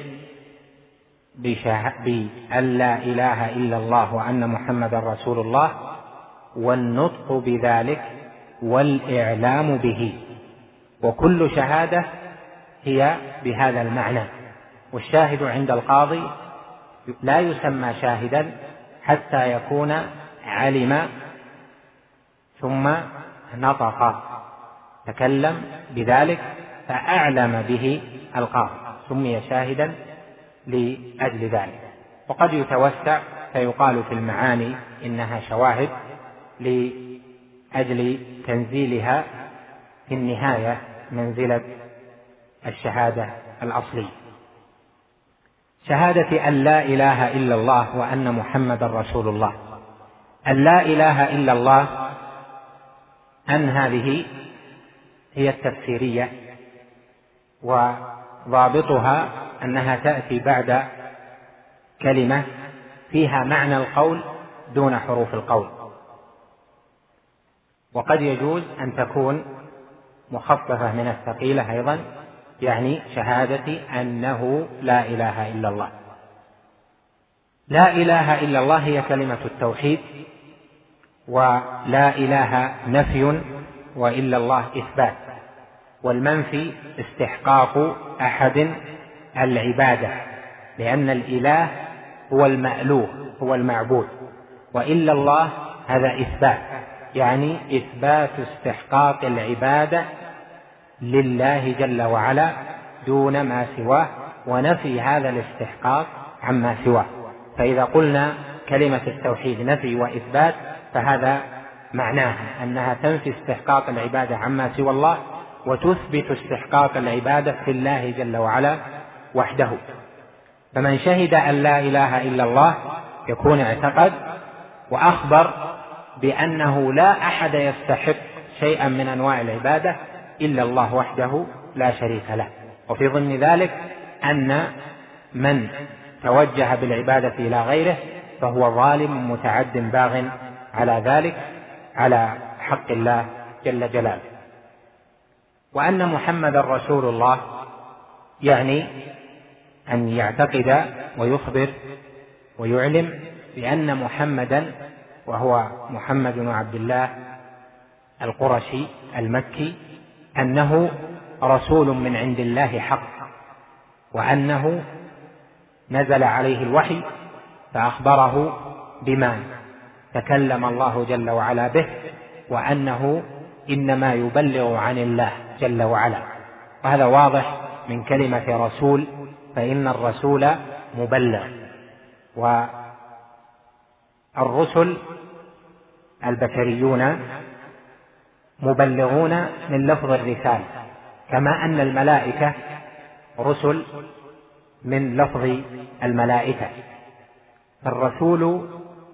Speaker 3: بأن لا إله إلا الله وأن محمدا رسول الله، والنطق بذلك والإعلام به. وكل شهادة هي بهذا المعنى. والشاهد عند القاضي لا يسمى شاهدا حتى يكون علم ثم نطق، تكلم بذلك فأعلم به القاضي، سمي شاهدا لأجل ذلك. وقد يتوسع فيقال في المعاني إنها شواهد لأجل تنزيلها في النهاية منزلة الشهادة الأصلية. شهادة أن لا إله إلا الله وأن محمدا رسول الله. أن لا إله إلا الله، أن هذه هي التفسيرية، وضابطها أنها تأتي بعد كلمة فيها معنى القول دون حروف القول. وقد يجوز أن تكون مخففة من الثقيلة أيضا، يعني شهادة أنه لا إله إلا الله. لا إله إلا الله هي كلمة التوحيد، ولا إله نفي وإلا الله إثبات، والمنفي استحقاق أحد العبادة، لأن الإله هو المألوه هو المعبود، وإلا الله هذا إثبات، يعني إثبات استحقاق العبادة لله جل وعلا دون ما سواه، ونفي هذا الاستحقاق عما سواه. فإذا قلنا كلمة التوحيد نفي وإثبات فهذا معناها أنها تنفي استحقاق العبادة عما سوى الله، وتثبت استحقاق العبادة في الله جل وعلا وحده. فمن شهد أن لا إله إلا الله يكون اعتقد وأخبر بأنه لا أحد يستحق شيئا من أنواع العبادة إلا الله وحده لا شريك له. وفي ضمن ذلك أن من توجه بالعبادة إلى غيره فهو ظالم متعد باغ على ذلك على حق الله جل جلاله. وأن محمد رسول الله يعني أن يعتقد ويخبر ويعلم بأن محمدا، وهو محمد بن عبد الله القرشي المكي، أنه رسول من عند الله حق، وأنه نزل عليه الوحي فأخبره بما تكلم الله جل وعلا به، وأنه إنما يبلغ عن الله جل وعلا. وهذا واضح من كلمة رسول، فإن الرسول مبلغ، والرسل البشريون مبلغون من لفظ الرسالة، كما أن الملائكة رسل من لفظ الملائكة. فالرسول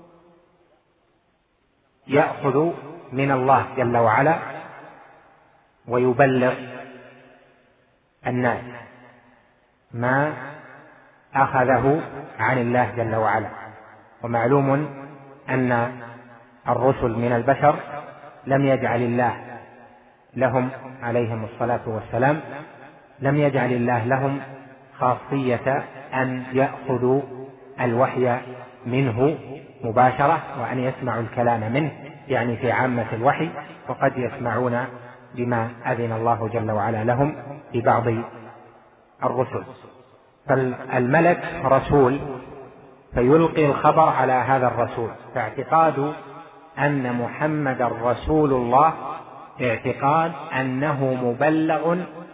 Speaker 3: يأخذ من الله جل وعلا ويبلغ الناس ما أخذه عن الله جل وعلا. ومعلوم أن الرسل من البشر لم يجعل الله لهم عليهم الصلاة والسلام لم يجعل الله لهم خاصية أن يأخذوا الوحي منه مباشرة وأن يسمعوا الكلام منه، يعني في عامة الوحي، وقد يسمعون بما أذن الله جل وعلا لهم في بعض الرسل. فالملك رسول فيلقي الخبر على هذا الرسول، فاعتقاد أن محمد رسول الله اعتقاد أنه مبلغ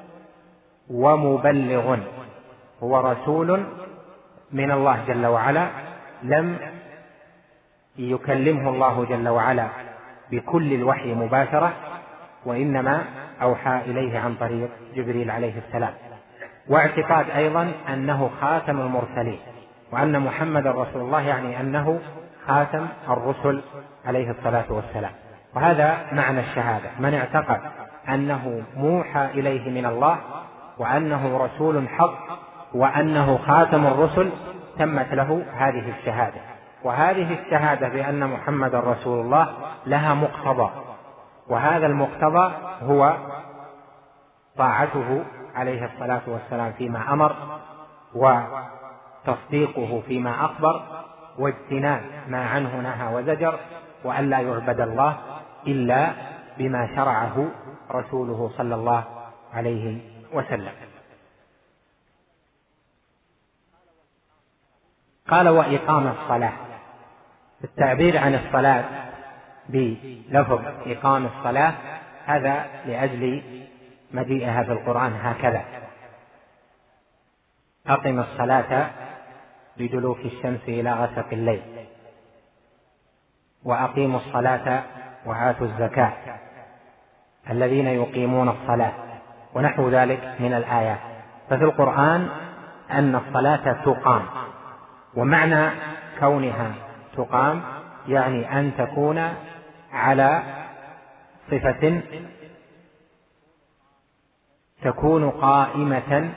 Speaker 3: ومبلغ، هو رسول من الله جل وعلا، لم يكلمه الله جل وعلا بكل الوحي مباشرة، وإنما أوحى إليه عن طريق جبريل عليه السلام. واعتقاد أيضا أنه خاتم المرسلين، وأن محمد رسول الله يعني أنه خاتم الرسل عليه الصلاة والسلام. وهذا معنى الشهادة، من اعتقد أنه موحى إليه من الله وأنه رسول حق وأنه خاتم الرسل تمت له هذه الشهادة. وهذه الشهادة بأن محمد رسول الله لها مقتضى، وهذا المقتضى هو طاعته عليه الصلاة والسلام فيما أمر، وتصديقه فيما أخبر، واجتناب ما عنه نهى وزجر، وأن لا يعبد الله إلا بما شرعه رسوله صلى الله عليه وسلم. قال وإقام الصلاة. التعبير عن الصلاة بلفظ إقام الصلاة هذا لأجل مجيئها في القرآن هكذا: أقم الصلاة بدلوك الشمس إلى غسق الليل، وأقيموا الصلاة وآتوا الزكاة، الذين يقيمون الصلاة، ونحو ذلك من الآيات. ففي القرآن أن الصلاة تقام، ومعنى كونها تقام يعني أن تكون على صفة تكون قائمة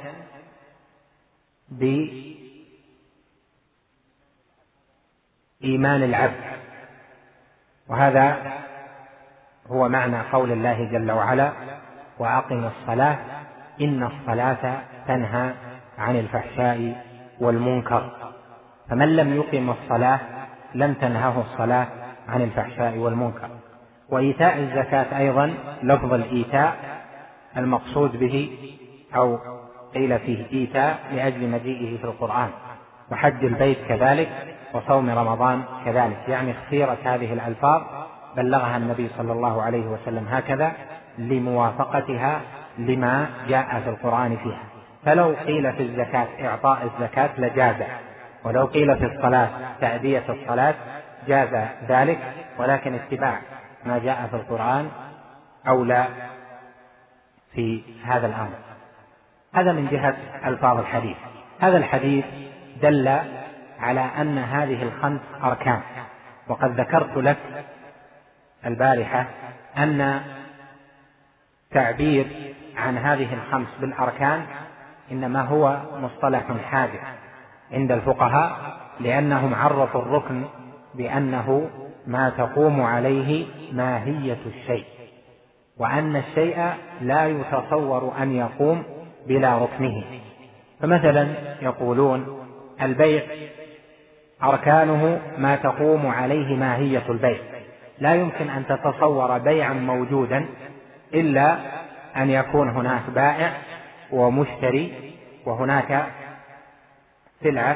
Speaker 3: بإيمان العبد. وهذا هو معنى قول الله جل وعلا: وأقم الصلاة إن الصلاة تنهى عن الفحشاء والمنكر. فمن لم يقم الصلاة لم تنهه الصلاة عن الفحشاء والمنكر. وإيتاء الزكاة أيضا لفظ الإيتاء المقصود به أو قيل فيه إيتاء لأجل مجيئه في القرآن، وحج البيت كذلك، وصوم رمضان كذلك، يعني اختيرت هذه الألفاظ بلغها النبي صلى الله عليه وسلم هكذا لموافقتها لما جاء في القرآن فيها. فلو قيل في الزكاة إعطاء الزكاة لجاز، ولو قيل في الصلاة تأدية الصلاة جاز ذلك، ولكن اتباع ما جاء في القرآن أولى في هذا الأمر. هذا من جهة ألفاظ الحديث. هذا الحديث دل على أن هذه الخمس أركان، وقد ذكرت لك البارحة أن تعبير عن هذه الخمس بالأركان إنما هو مصطلح حادث عند الفقهاء، لأنهم عرفوا الركن بأنه ما تقوم عليه ماهية الشيء، وأن الشيء لا يتصور أن يقوم بلا ركنه. فمثلا يقولون البيع أركانه ما تقوم عليه ماهية البيع، لا يمكن أن تتصور بيعا موجودا إلا أن يكون هناك بائع ومشتري، وهناك سلعة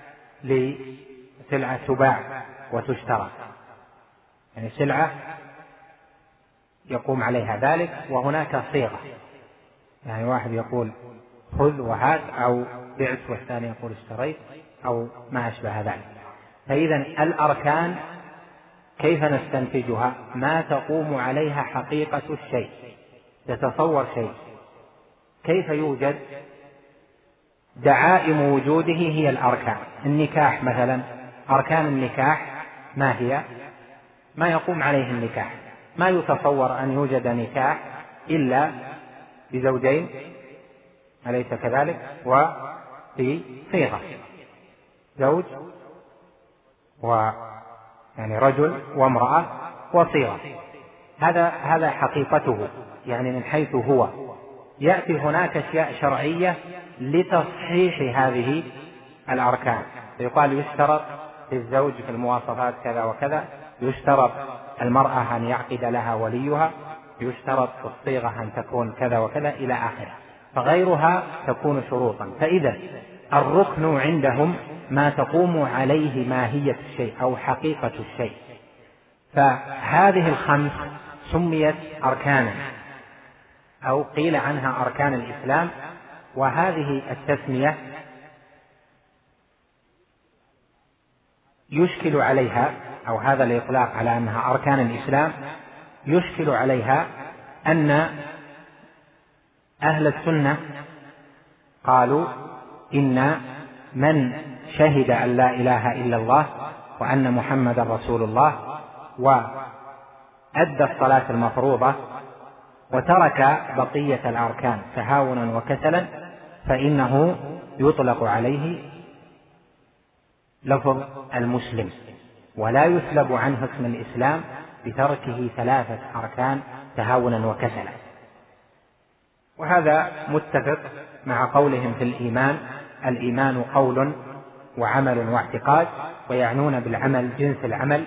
Speaker 3: لسلعة تباع وتشترى، يعني سلعة يقوم عليها ذلك، وهناك صيغة، يعني واحد يقول خذ وهات أو بعت، والثاني يقول اشتريت أو ما أشبه ذلك. فإذا الأركان كيف نستنتجها؟ ما تقوم عليها حقيقة الشيء. تتصور شيء كيف يوجد؟ دعائم وجوده هي الأركان. النكاح مثلا، أركان النكاح ما هي؟ ما يقوم عليه النكاح. ما يتصور أن يوجد نكاح إلا بزوجين، أليس كذلك؟ وفي صيغة زوج و يعني رجل وامرأة وصيغة. هذا هذا حقيقته، يعني من حيث هو. يأتي هناك أشياء شرعية لتصحيح هذه الأركان، يقال يشترط في الزوج في المواصفات كذا وكذا، يشترط المرأة أن يعقد لها وليها، يشترط في الصيغة أن تكون كذا وكذا إلى آخره، فغيرها تكون شروطا. فإذا الركن عندهم ما تقوم عليه ماهية الشيء أو حقيقة الشيء. فهذه الخمس سميت أركانا أو قيل عنها أركان الإسلام، وهذه التسمية يشكل عليها، أو هذا الإطلاق على أنها أركان الإسلام يشكل عليها أن أهل السنة قالوا إن من شهد أن لا إله إلا الله وأن محمد رسول الله وأدى الصلاة المفروضة وترك بقية الأركان تهاونا وكسلا فإنه يطلق عليه لفظ المسلم، ولا يسلب عنه اسم الإسلام بتركه ثلاثة أركان تهاونا وكسلا. وهذا متفق مع قولهم في الإيمان: الإيمان قول وعمل واعتقاد، ويعنون بالعمل جنس العمل،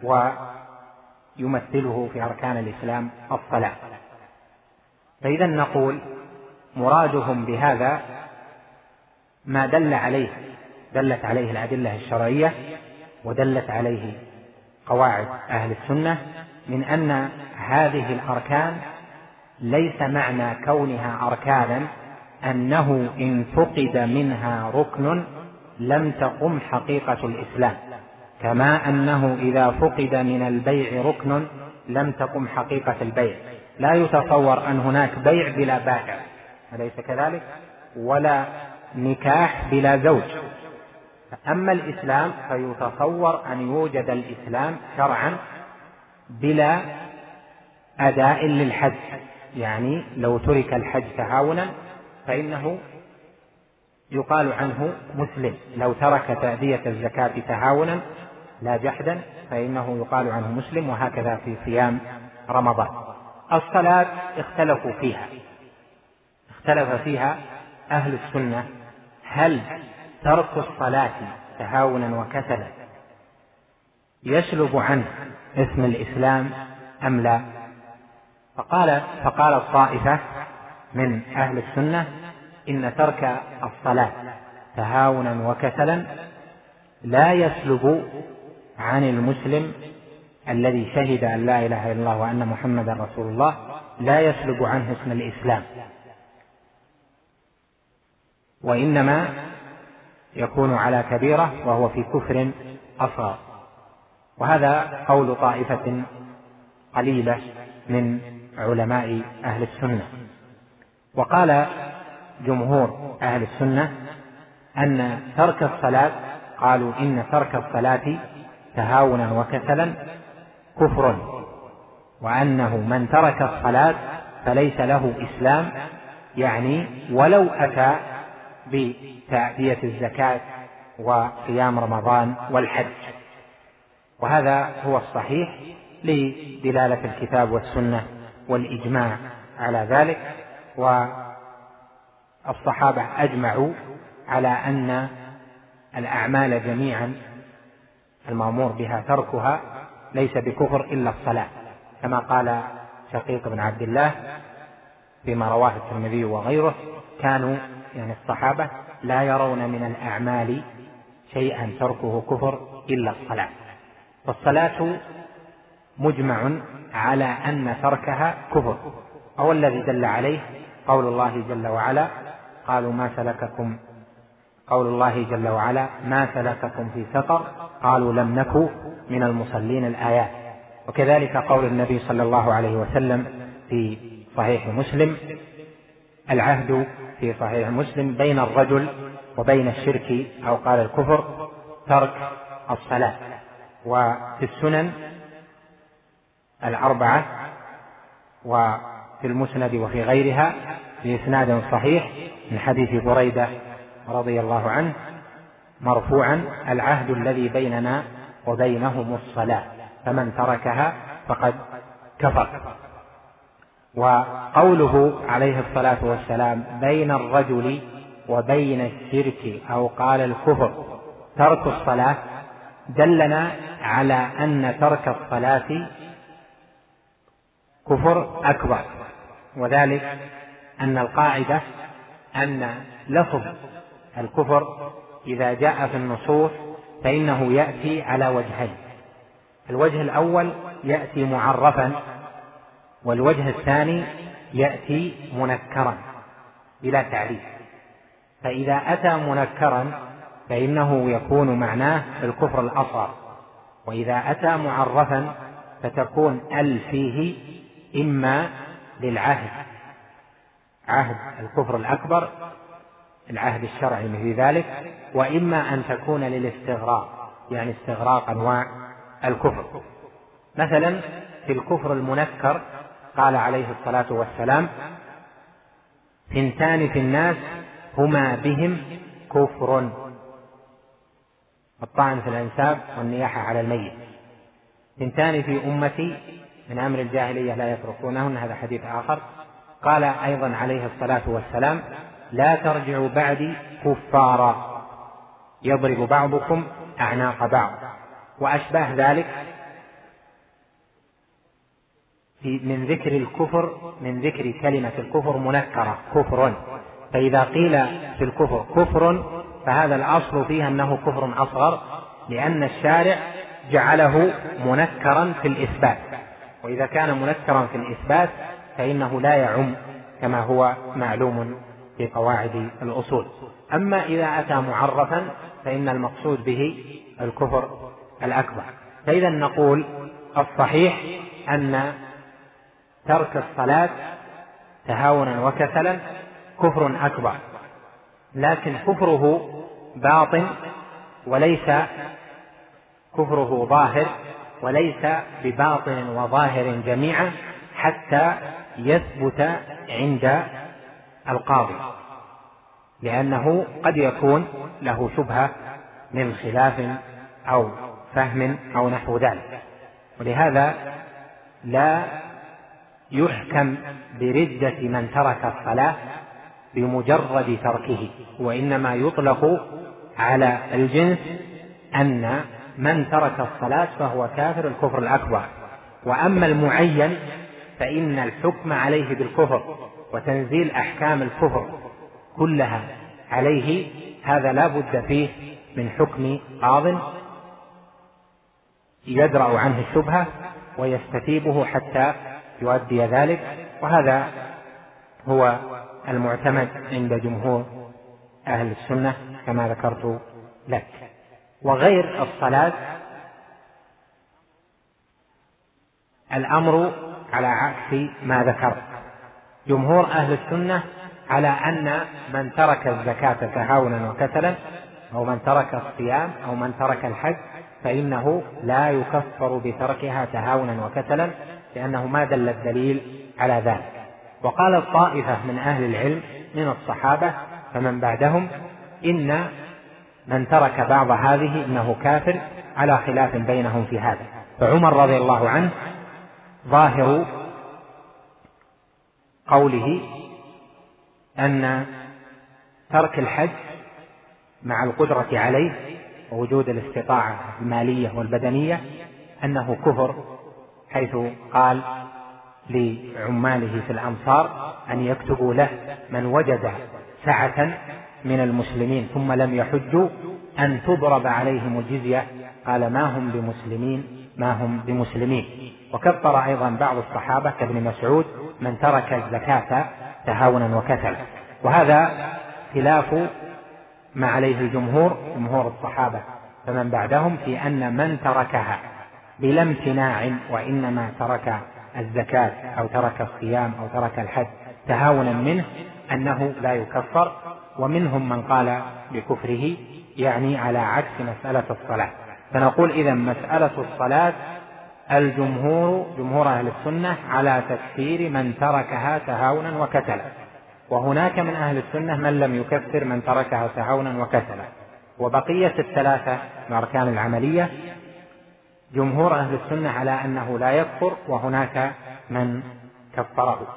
Speaker 3: ويمثله في أركان الإسلام الصلاة. فإذا نقول مرادهم بهذا ما دل عليه دلت عليه الأدلة الشرعية ودلت عليه قواعد أهل السنة من أن هذه الأركان ليس معنى كونها أركانا أنه إن فقد منها ركن لم تقم حقيقة الإسلام، كما أنه إذا فقد من البيع ركن لم تقم حقيقة البيع. لا يتصور أن هناك بيع بلا بائع، أليس كذلك؟ ولا نكاح بلا زوج. أما الإسلام فيتصور أن يوجد الإسلام شرعا بلا أداء للحج، يعني لو ترك الحج تهاونا فإنه يقال عنه مسلم، لو ترك تأدية الزكاة تهاونا لا جحدا فإنه يقال عنه مسلم، وهكذا في صيام رمضان. الصلاة اختلفوا فيها اختلف فيها أهل السنة: هل ترك الصلاة تهاونا وكسلا يسلب عنه اسم الإسلام أم لا؟ فقال فقال الطائفة من أهل السنة: إن ترك الصلاة تهاونا وكسلا لا يسلب عن المسلم الذي شهد أن لا إله إلا الله وأن محمدا رسول الله، لا يسلب عنه اسم الإسلام، وإنما يكون على كبيرة وهو في كفر أصغر. وهذا قول طائفة قليلة من علماء أهل السنة. وقال جمهور أهل السنة أن ترك الصلاة، قالوا إن ترك الصلاة تهاونا وكسلا كفر، وأنه من ترك الصلاة فليس له إسلام، يعني ولو أتى بتأدية الزكاة وصيام رمضان والحج. وهذا هو الصحيح لدلالة الكتاب والسنة والإجماع على ذلك، والصحابة أجمعوا على أن الأعمال جميعا المأمور بها تركها ليس بكفر إلا الصلاة، كما قال شقيق بن عبد الله فيما رواه الترمذي وغيره: كانوا يعني الصحابة لا يرون من الأعمال شيئا تركه كفر إلا الصلاة. والصلاة مجمع على أن تركها كفر، أو الذي دل عليه قول الله جل وعلا: قالوا ما سلككم قول الله جل وعلا: ما سلككم في سقر قالوا لم نك من المصلين، الآيات. وكذلك قول النبي صلى الله عليه وسلم في صحيح مسلم، العهد في صحيح مسلم بين الرجل وبين الشرك أو قال الكفر ترك الصلاة. وفي السنن الأربعة وفي المسند وفي غيرها بإسناد صحيح من حديث بريدة رضي الله عنه مرفوعا: العهد الذي بيننا وبينهم الصلاة، فمن تركها فقد كفر. وقوله عليه الصلاة والسلام بين الرجل وبين الشرك أو قال الكفر ترك الصلاة دلنا على أن ترك الصلاة كفر أكبر، وذلك أن القاعدة أن لفظ الكفر إذا جاء في النصوص فإنه يأتي على وجهين: الوجه الأول يأتي معرفا، والوجه الثاني يأتي منكرا بلا تعريف. فإذا أتى منكرا فإنه يكون معناه الكفر الأصغر، وإذا أتى معرفا فتكون ال فيه إما للعهد، عهد الكفر الأكبر، العهد الشرعي مثل ذلك، وإما أن تكون للاستغراق، يعني استغراق أنواع الكفر. مثلا في الكفر المنكر قال عليه الصلاة والسلام: ثنتان في الناس هما بهم كفر، الطعن في الأنساب والنياحة على الميت. ثنتان في أمتي من أمر الجاهلية لا يتركونهن، هذا حديث آخر. قال أيضا عليه الصلاة والسلام: لا ترجعوا بعدي كفارا يضرب بعضكم أعناق بعض، وأشباه ذلك من ذكر الكفر، من ذكر كلمة الكفر منكرة كفر. فإذا قيل في الكفر كفر فهذا الأصل فيه أنه كفر أصغر، لأن الشارع جعله منكرا في الإثبات، وإذا كان منكرا في الإثبات فإنه لا يعم كما هو معلوم في قواعد الأصول. أما إذا أتى معرفا فإن المقصود به الكفر الأكبر. فإذا نقول الصحيح أن ترك الصلاة تهاونا وكسلا كفر أكبر، لكن كفره باطن وليس كفره ظاهر، وليس بباطن وظاهر جميعا حتى يثبت عند القاضي، لأنه قد يكون له شبهة من خلاف أو فهم أو نحو ذلك. ولهذا لا يحكم بردة من ترك الصلاة بمجرد تركه، وإنما يطلق على الجنس أن من ترك الصلاة فهو كافر الكفر الأكبر. وأما المعين فإن الحكم عليه بالكفر وتنزيل أحكام الكفر كلها عليه هذا لا بد فيه من حكم قاض يدرأ عنه الشبهة ويستتيبه حتى يؤدي ذلك، وهذا هو المعتمد عند جمهور أهل السنة كما ذكرت لك. وغير الصلاة الأمر على عكس ما ذكرت. جمهور أهل السنة على أن من ترك الزكاة تهاونا وكسلا، أو من ترك الصيام، أو من ترك الحج، فإنه لا يكفر بتركها تهاونا وكسلا، لأنه ما دل الدليل على ذلك. وقال الطائفة من أهل العلم من الصحابة فمن بعدهم إن من ترك بعض هذه إنه كافر، على خلاف بينهم في هذا. فعمر رضي الله عنه ظاهر قوله أن ترك الحج مع القدرة عليه ووجود الاستطاعة المالية والبدنية أنه كفر، حيث قال لعماله في الأمصار أن يكتبوا له من وجد سعة من المسلمين ثم لم يحجوا أن تضرب عليهم الجزية، قال ما هم بمسلمين ما هم بمسلمين. وكفر أيضا بعض الصحابة كابن مسعود من ترك الزكاة تهاونا وكسلا. وهذا خلاف ما عليه الجمهور، جمهور الصحابة فمن بعدهم، في أن من تركها بلا امتناع، وإنما ترك الزكاة أو ترك الصيام أو ترك الحج تهاونا منه أنه لا يكفر. ومنهم من قال بكفره، يعني على عكس مسألة الصلاة. فنقول إذن مسألة الصلاة الجمهور جمهور أهل السنة على تكفير من تركها تهاونا وكسلا، وهناك من أهل السنة من لم يكفر من تركها تهاونا وكسلا. وبقية الثلاثة الأركان العملية جمهور أهل السنة على أنه لا يكفر، وهناك من كفره.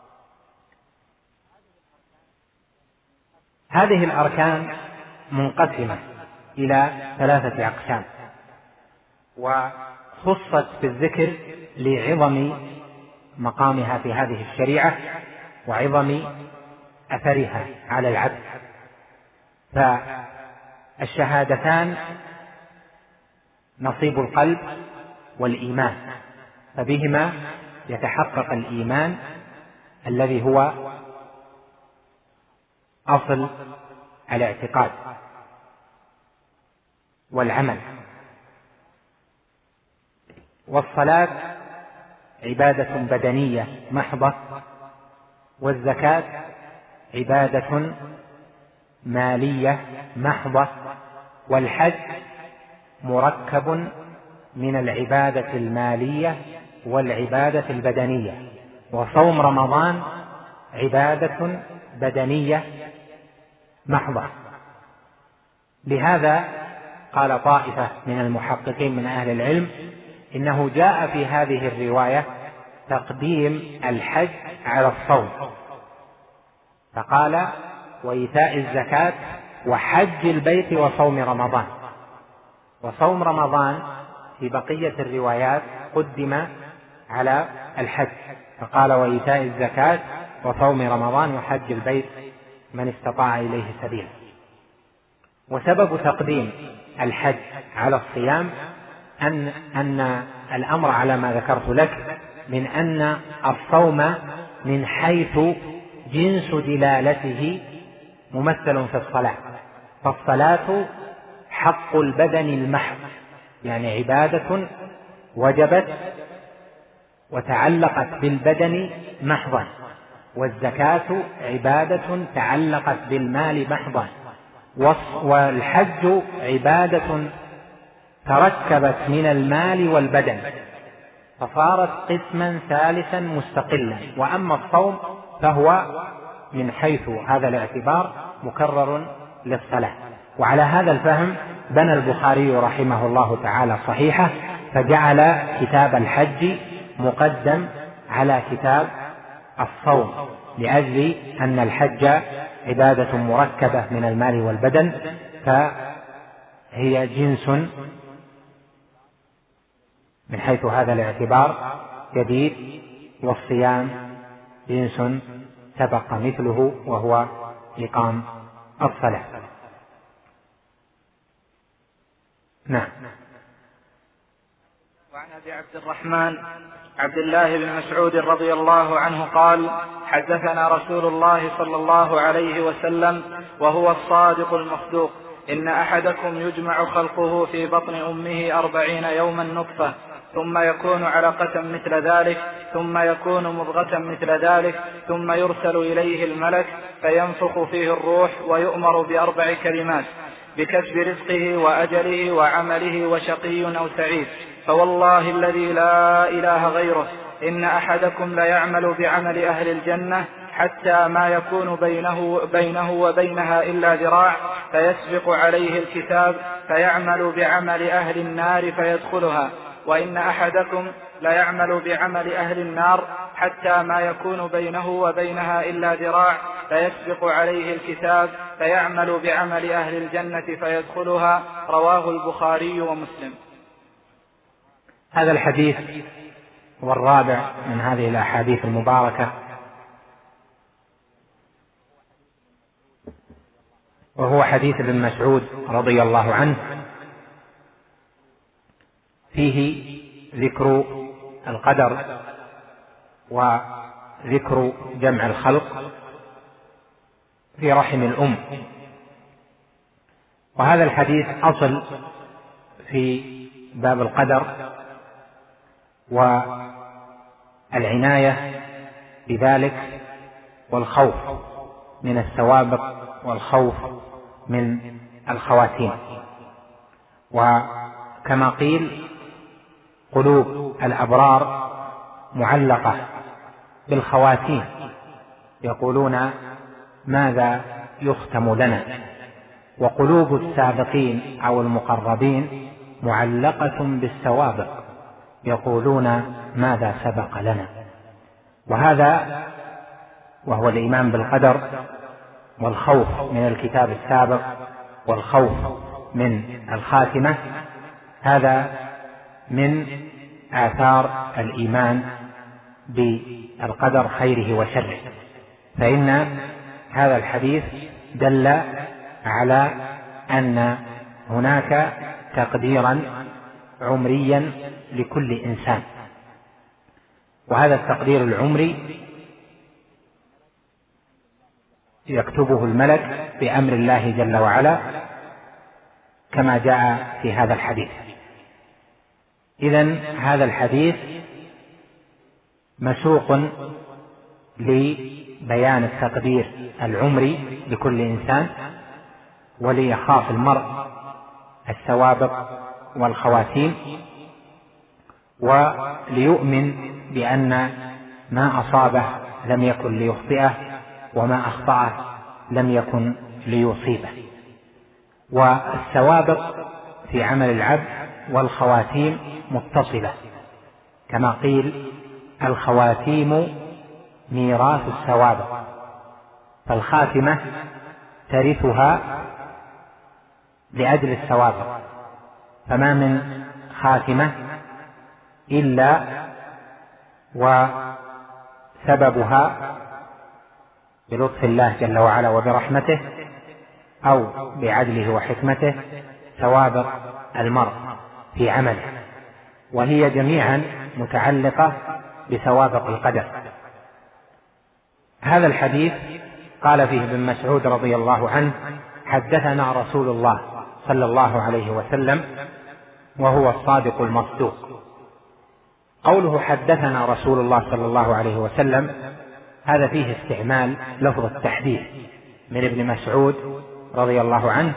Speaker 3: هذه الأركان منقسمة إلى ثلاثة أقسام، وخصت بالذكر لعظم مقامها في هذه الشريعة وعظم أثرها على العبد. فالشهادتان نصيب القلب والإيمان، فبهما يتحقق الإيمان الذي هو أصل الاعتقاد والعمل. والصلاة عبادة بدنية محضة، والزكاة عبادة مالية محضة، والحج مركب من العبادة المالية والعبادة البدنية، وصوم رمضان عبادة بدنية محضة. لهذا قال طائفة من المحققين من أهل العلم إنه جاء في هذه الرواية تقديم الحج على الصوم، فقال وإيتاء الزكاة وحج البيت وصوم رمضان. وصوم رمضان في بقية الروايات قدم على الحج، فقال وإيتاء الزكاة وصوم رمضان وحج البيت من استطاع إليه سبيلا. وسبب تقديم الحج على الصيام أن, أن الأمر على ما ذكرت لك من أن الصوم من حيث جنس دلالته ممثل في الصلاة، فالصلاة حق البدن المحض، يعني عبادة وجبت وتعلقت بالبدن محضا، والزكاة عبادة تعلقت بالمال محضا، والحج عبادة تركبت من المال والبدن فصارت قسما ثالثا مستقلا. وأما الصوم فهو من حيث هذا الاعتبار مكرر للصلاة. وعلى هذا الفهم بنى البخاري رحمه الله تعالى صحيحه، فجعل كتاب الحج مقدم على كتاب الصوم، لأجل أن الحج عبادة مركبة من المال والبدن، فهي جنس من حيث هذا الاعتبار جديد، والصيام جنس سبق مثله وهو إقام الصلاة. نعم.
Speaker 4: وعن أبي عبد الرحمن عبد الله بن مسعود رضي الله عنه قال: حدثنا رسول الله صلى الله عليه وسلم وهو الصادق المصدوق: إن أحدكم يجمع خلقه في بطن أمه أربعين يوما نطفة، ثم يكون علقة مثل ذلك، ثم يكون مضغة مثل ذلك، ثم يرسل إليه الملك فينفخ فيه الروح ويؤمر بأربع كلمات: بكسب رزقه وأجله وعمله وشقي أو سعيد. فوالله الذي لا إله غيره إن أحدكم ليعمل بعمل أهل الجنة حتى ما يكون بينه, بينه وبينها إلا ذراع، فيسبق عليه الكتاب فيعمل بعمل أهل النار فيدخلها. وإن أحدكم ليعمل بعمل أهل النار حتى ما يكون بينه وبينها إلا ذراع، فيسبق عليه الكتاب فيعمل بعمل أهل الجنة فيدخلها. رواه البخاري ومسلم.
Speaker 3: هذا الحديث والرابع من هذه الأحاديث المباركة، وهو حديث ابن مسعود رضي الله عنه، فيه ذكر القدر وذكر جمع الخلق في رحم الأم. وهذا الحديث أصل في باب القدر والعناية بذلك، والخوف من السوابق والخوف من الخواتيم. وكما قيل قلوب الأبرار معلقة بالخواتيم، يقولون ماذا يختم لنا، وقلوب السابقين أو المقربين معلقة بالسوابق، يقولون ماذا سبق لنا. وهذا وهو الإيمان بالقدر والخوف من الكتاب السابق والخوف من الخاتمة، هذا من آثار الإيمان بالقدر خيره وشره. فإن هذا الحديث دل على أن هناك تقديرا عمريا لكل إنسان، وهذا التقدير العمري يكتبه الملك بأمر الله جل وعلا كما جاء في هذا الحديث. إذن هذا الحديث مسوق لبيان التقدير العمري لكل إنسان، وليخاف المرء السوابق والخواتيم، وليؤمن بأن ما أصابه لم يكن ليخطئه، وما أخطأه لم يكن ليصيبه. والسوابق في عمل العبد والخواتيم متصلة، كما قيل الخواتيم ميراث السوابق، فالخاتمة ترثها لأجل السوابق، فما من خاتمة إلا وسببها بلطف الله جل وعلا وبرحمته أو بعدله وحكمته سوابق المرء في عمله، وهي جميعا متعلقة بسوابق القدر. هذا الحديث قال فيه ابن مسعود رضي الله عنه: حدثنا رسول الله صلى الله عليه وسلم وهو الصادق المصدوق. قوله حدثنا رسول الله صلى الله عليه وسلم هذا فيه استعمال لفظ التحديث من ابن مسعود رضي الله عنه،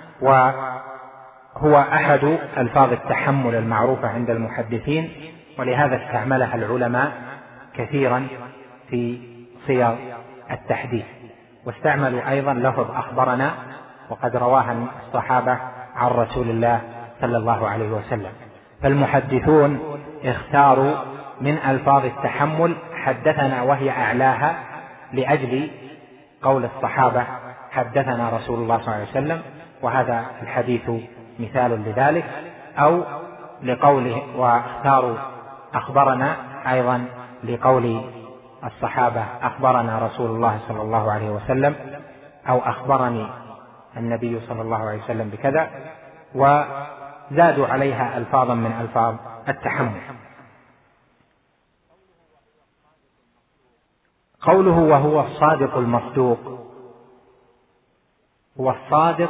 Speaker 3: وهو أحد ألفاظ التحمل المعروفة عند المحدثين، ولهذا استعملها العلماء كثيرا في صيغ التحديث. واستعملوا أيضا لفظ أخبرنا، وقد رواها الصحابة عن رسول الله صلى الله عليه وسلم. فالمحدثون اختاروا من ألفاظ التحمل حدثنا وهي أعلاها، لأجل قول الصحابة حدثنا رسول الله صلى الله عليه وسلم، وهذا الحديث مثال لذلك، أو لقوله واختاروا أخبرنا أيضا لقول الصحابة أخبرنا رسول الله صلى الله عليه وسلم، أو أخبرني النبي صلى الله عليه وسلم بكذا، وزادوا عليها ألفاظا من ألفاظ التحمل. قوله وهو الصادق المصدوق، هو الصادق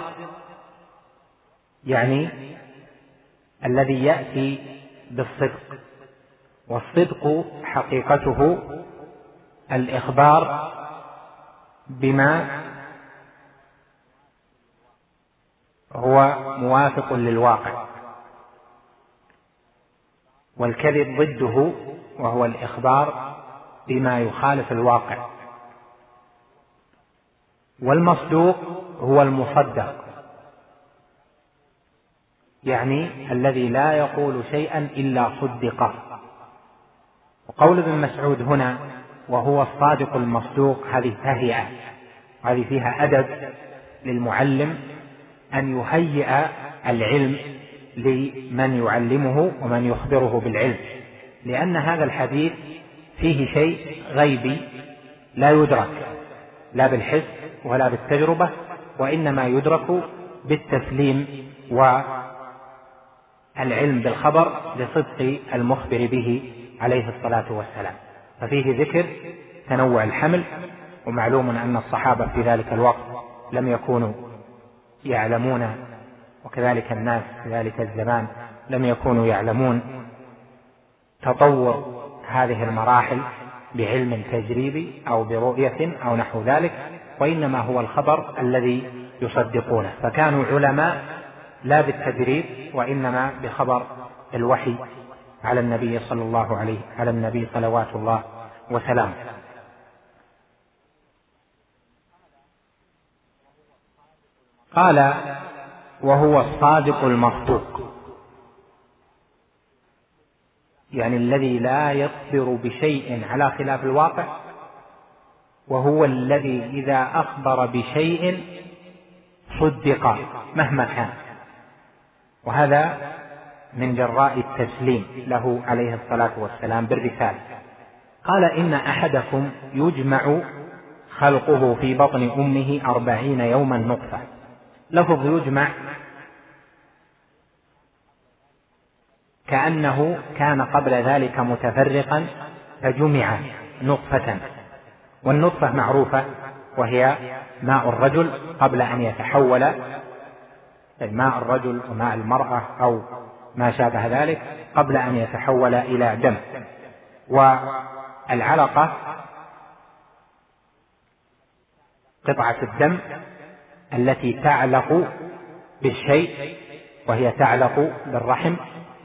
Speaker 3: يعني الذي يأتي بالصدق، والصدق حقيقته الإخبار بما هو موافق للواقع، والكذب ضده وهو الإخبار بما يخالف الواقع. والمصدوق هو المصدق، يعني الذي لا يقول شيئا إلا صدقه. وقول ابن مسعود هنا وهو الصادق المصدوق هذه تهيئة، هذه فيها أدب للمعلم أن يهيئ العلم لمن يعلمه ومن يخبره بالعلم، لأن هذا الحديث فيه شيء غيبي لا يدرك لا بالحس ولا بالتجربة، وإنما يدرك بالتسليم والعلم بالخبر لصدق المخبر به عليه الصلاة والسلام. ففيه ذكر تنوع الحمل، ومعلوم أن الصحابة في ذلك الوقت لم يكونوا يعلمون، وكذلك الناس في ذلك الزمان لم يكونوا يعلمون تطور هذه المراحل بعلم تجريبي أو برؤية أو نحو ذلك، وإنما هو الخبر الذي يصدقونه. فكانوا علماء لا بالتدريب وإنما بخبر الوحي على النبي صلى الله عليه على النبي صلوات الله وسلامه. قال: وهو الصادق المصدوق، يعني الذي لا يخبر بشيء على خلاف الواقع، وهو الذي إذا أخبر بشيء صدق مهما كان، وهذا من جراء التسليم له عليه الصلاة والسلام بالرسالة. قال: إن أحدكم يجمع خلقه في بطن أمه أربعين يوما نطفة. لفظ يجمع كأنه كان قبل ذلك متفرقا فجمع نطفة، والنطفة معروفة وهي ماء الرجل قبل أن يتحول، ماء الرجل وماء المرأة أو ما شابه ذلك قبل أن يتحول إلى دم. والعلقة قطعة الدم التي تعلق بالشيء وهي تعلق بالرحم،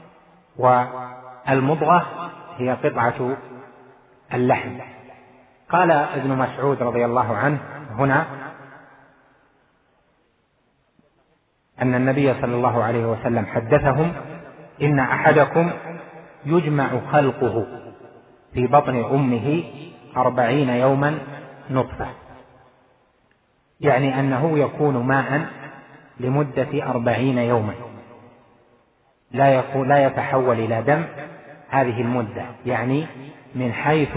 Speaker 3: والمضغة هي قطعة اللحم. قال ابن مسعود رضي الله عنه هنا أن النبي صلى الله عليه وسلم حدثهم: إن أحدكم يجمع خلقه في بطن أمه أربعين يوما نطفة، يعني أنه يكون ماء لمدة أربعين يوما، لا يكون لا يتحول إلى دم هذه المدة، يعني من حيث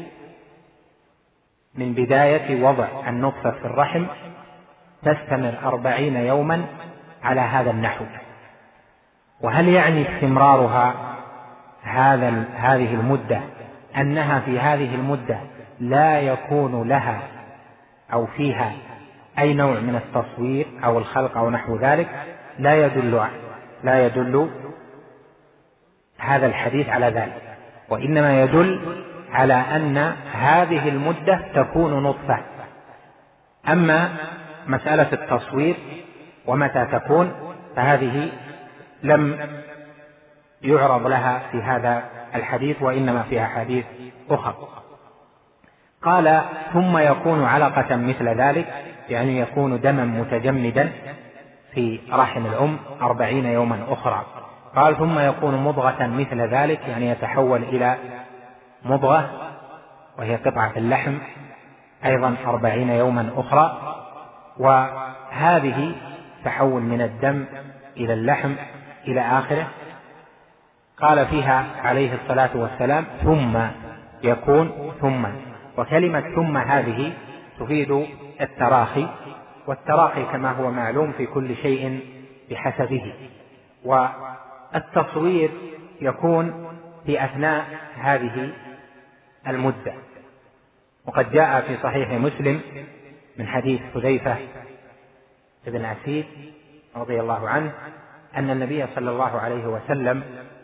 Speaker 3: من بداية وضع النطفة في الرحم تستمر أربعين يوما على هذا النحو. وهل يعني استمرارها هذا هذه المدة أنها في هذه المدة لا يكون لها أو فيها أي نوع من التصوير أو الخلق أو نحو ذلك؟ لا يدل لا يدل هذا الحديث على ذلك، وإنما يدل على أن هذه المدة تكون نطفة. أما مسألة التصوير ومتى تكون فهذه لم يعرض لها في هذا الحديث، وإنما في أحاديث أخرى. قال: ثم يكون علقة مثل ذلك، يعني يكون دما متجمدا في رحم الأم أربعين يوما أخرى. قال: ثم يكون مضغة مثل ذلك، يعني يتحول إلى مضغة وهي قطعة اللحم أيضا أربعين يوما أخرى. وهذه تحول من الدم إلى اللحم إلى آخره. قال فيها عليه الصلاة والسلام: ثم يكون ثم، وكلمة ثم هذه تفيد التراخي، والتراخي كما هو معلوم في كل شيء بحسبه. والتصوير يكون في أثناء هذه المدة، وقد جاء في صحيح مسلم من حديث حذيفة بن أسيد رضي الله عنه أن النبي صلى الله عليه وسلم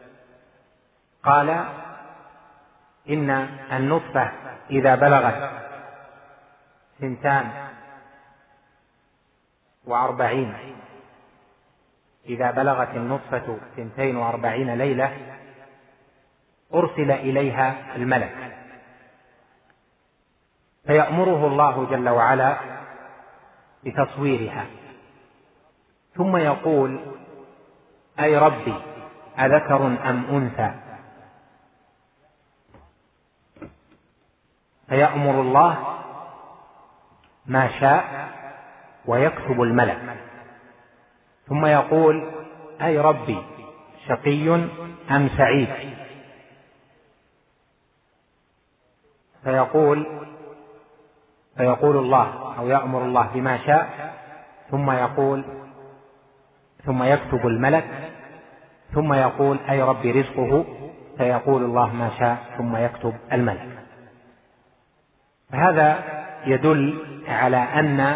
Speaker 3: قال: إن النطفة إذا بلغت سنتان وأربعين إذا بلغت النطفة سنتين وأربعين ليلة أرسل إليها الملك فيأمره الله جل وعلا بتصويرها، ثم يقول: أي ربي أذكر أم أنثى؟ فيأمر الله ما شاء ويكتب الملك، ثم يقول: أي ربي شقي أم سعيد؟ فيقول فيقول الله أو يأمر الله بما شاء، ثم يقول ثم يكتب الملك، ثم يقول: أي ربي رزقه؟ فيقول الله ما شاء ثم يكتب الملك. فهذا يدل على أن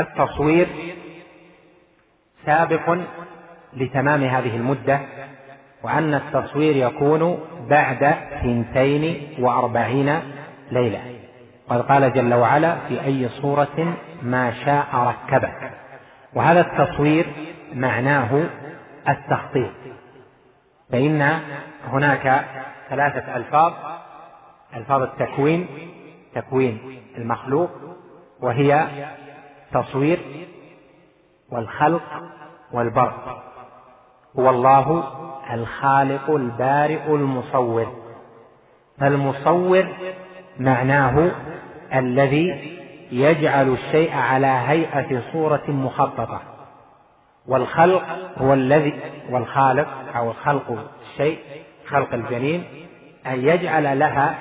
Speaker 3: التصوير سابق لتمام هذه المدة وأن التصوير يكون بعد ثنتين وأربعين ليلة. قد قال جل وعلا في أي صورة ما شاء ركبك. وهذا التصوير معناه التخطيط، فإن هناك ثلاثة ألفاظ: ألفاظ التكوين، تكوين المخلوق، وهي تصوير والخلق والبرء. هو الله الخالق البارئ المصور. فالمصور معناه الذي يجعل الشيء على هيئة صورة مخططة، والخلق هو الذي والخالق أو خلق الشيء، خلق الجنين، أن يجعل لها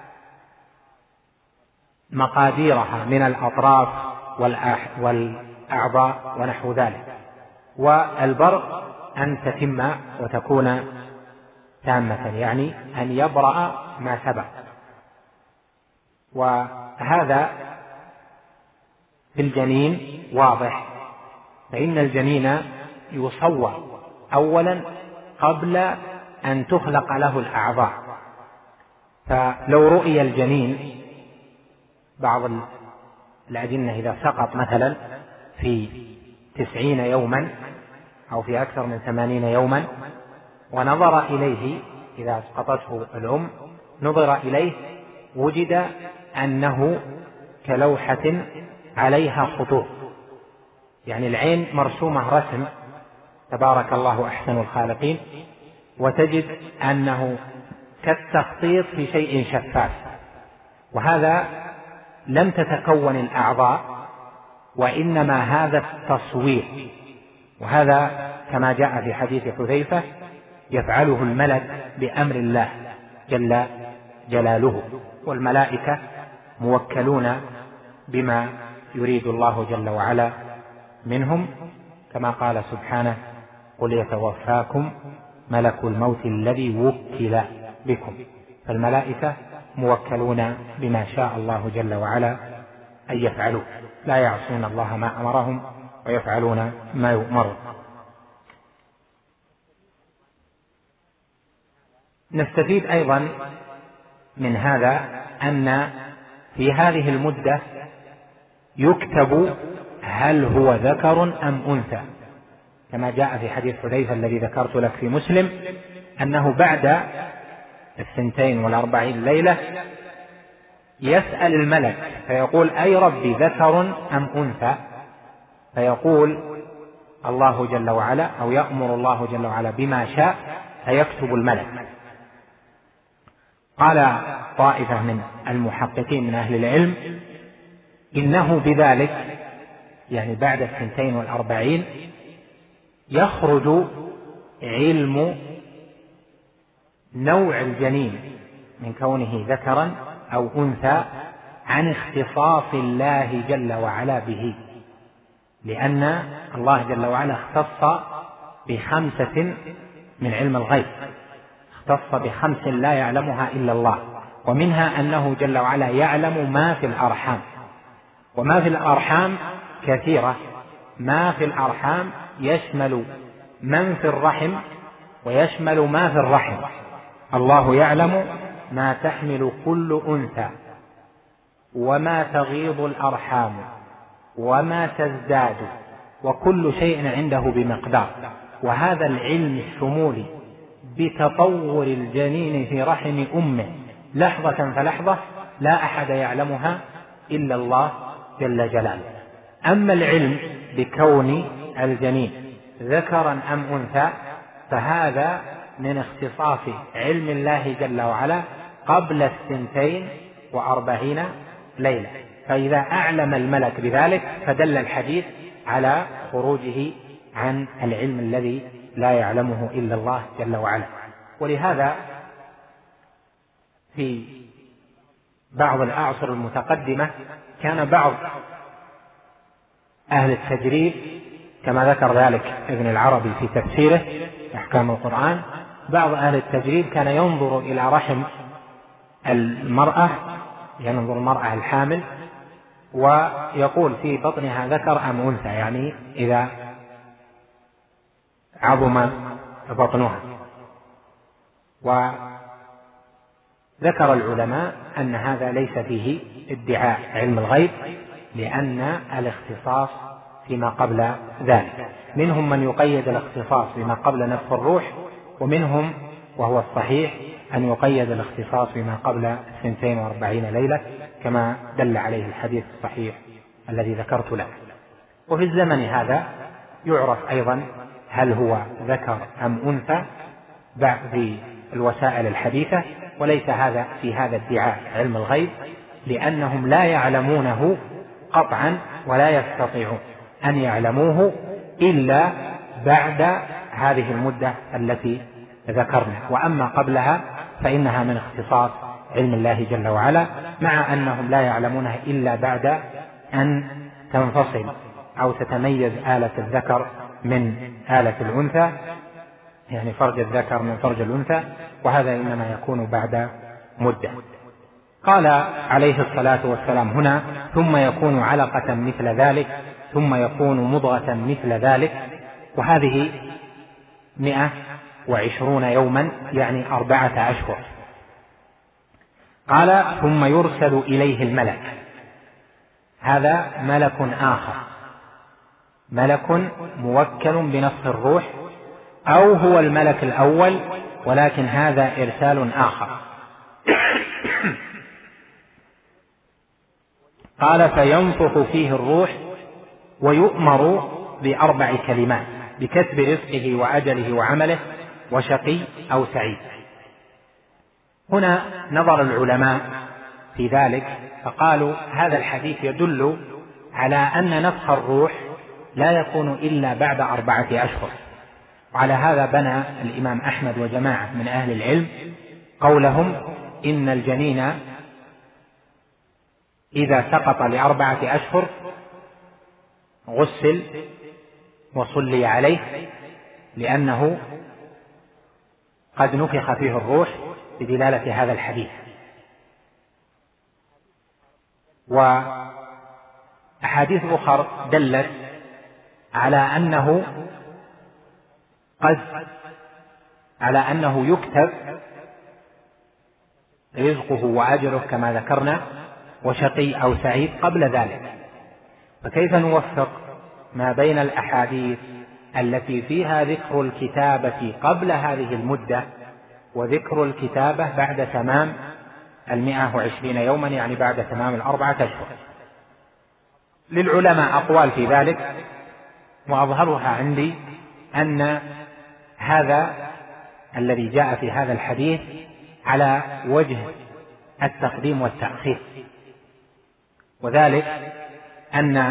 Speaker 3: مقاديرها من الأطراف والأعضاء ونحو ذلك. والبرء أن تتم وتكون تامة، يعني أن يبرأ ما سبق. وهذا في الجنين واضح، فإن الجنين يصور أولا قبل أن تخلق له الأعضاء. فلو رؤي الجنين، بعض الأجنة إذا سقط مثلا في تسعين يوما أو في أكثر من ثمانين يوما ونظر إليه، إذا اسقطته الأم نظر إليه وجد أنه كلوحة عليها خطوط، يعني العين مرسومة رسم تبارك الله أحسن الخالقين، وتجد أنه كالتخطيط في شيء شفاف. وهذا لم تتكون الأعضاء، وإنما هذا التصوير. وهذا كما جاء في حديث حذيفة يفعله الملك بأمر الله جل جلاله، والملائكة موكلون بما يريد الله جل وعلا منهم، كما قال سبحانه: قل يتوفاكم ملك الموت الذي وكل بكم. فالملائكة موكلون بما شاء الله جل وعلا أن يفعلوا، لا يعصون الله ما أمرهم ويفعلون ما يؤمرون. نستفيد أيضا من هذا أن في هذه المدة يكتب هل هو ذكر أم أنثى، كما جاء في حديث حذيفة الذي ذكرت لك في مسلم، أنه بعد الثنتين والأربعين ليلة يسأل الملك فيقول: أي ربي ذكر أم أنثى؟ فيقول الله جل وعلا أو يأمر الله جل وعلا بما شاء فيكتب الملك. قال طائفة من المحققين من أهل العلم إنه بذلك، يعني بعد الثنتين والأربعين، يخرج علم نوع الجنين من كونه ذكرا أو أنثى عن اختصاص الله جل وعلا به، لأن الله جل وعلا اختص بخمسة من علم الغيب، اختص بخمس لا يعلمها إلا الله، ومنها أنه جل وعلا يعلم ما في الأرحام. وما في الأرحام كثيرة، ما في الأرحام يشمل من في الرحم ويشمل ما في الرحم. الله يعلم ما تحمل كل أنثى وما تغيض الأرحام وما تزداد، وكل شيء عنده بمقدار. وهذا العلم الشمولي بتطور الجنين في رحم أمه لحظة فلحظة لا أحد يعلمها إلا الله جل جلاله. أما العلم بكون الجنين ذكرا أم أنثى فهذا من اختصاص علم الله جل وعلا قبل الثنتين وأربعين ليلة. فإذا أعلم الملك بذلك فدل الحديث على خروجه عن العلم الذي لا يعلمه إلا الله جل وعلا. ولهذا في بعض الأعصر المتقدمة كان بعض أهل التجريب، كما ذكر ذلك ابن العربي في تفسيره أحكام القرآن، بعض أهل التجريب كان ينظر إلى رحم المرأة، ينظر المرأة الحامل ويقول في بطنها ذكر أم أنثى، يعني إذا عظم بطنها. وذكر العلماء أن هذا ليس فيه ادعاء علم الغيب، لأن الاختصاص فيما قبل ذلك. منهم من يقيد الاختصاص بما قبل نفخ الروح، ومنهم وهو الصحيح أن يقيد الاختصاص بما قبل اثنتين وأربعين ليلة كما دل عليه الحديث الصحيح الذي ذكرت له. وفي الزمن هذا يعرف أيضا هل هو ذكر أم أنثى في الوسائل الحديثة، وليس هذا في هذا ادعاء علم الغيب، لأنهم لا يعلمونه قطعا ولا يستطيعون أن يعلموه إلا بعد هذه المدة التي ذكرنا، وأما قبلها فإنها من اختصاص علم الله جل وعلا، مع أنهم لا يعلمونها إلا بعد أن تنفصل أو تتميز آلة الذكر من آلة الأنثى، يعني فرج الذكر من فرج الأنثى، وهذا إنما يكون بعد مدة. قال عليه الصلاة والسلام هنا: ثم يكون علقة مثل ذلك، ثم يكون مضغة مثل ذلك، وهذه مئة وعشرون يوما، يعني أربعة أشهر. قال: ثم يرسل إليه الملك. هذا ملك آخر، ملك موكل بنفخ الروح، أو هو الملك الأول ولكن هذا إرسال آخر. قال: فينفخ فيه الروح ويؤمر بأربع كلمات: بكتب رزقه وأجله وعمله وشقي أو سعيد. هنا نظر العلماء في ذلك فقالوا هذا الحديث يدل على أن نفخ الروح لا يكون إلا بعد أربعة أشهر، وعلى هذا بنى الإمام أحمد وجماعة من أهل العلم قولهم إن الجنين إذا سقط لأربعة أشهر غسل وصلي عليه، لأنه قد نفخ فيه الروح بدلالة هذا الحديث. وأحاديث أخرى دلت على أنه قد على أنه يكتب رزقه وأجره كما ذكرنا، وشقي أو سعيد قبل ذلك. فكيف نوفق ما بين الأحاديث التي فيها ذكر الكتابة قبل هذه المدة وذكر الكتابة بعد تمام المئة وعشرين يوما، يعني بعد تمام الأربعة أشهر؟ للعلماء أقوال في ذلك، وأظهرها عندي أن هذا الذي جاء في هذا الحديث على وجه التقديم والتأخير، وذلك أن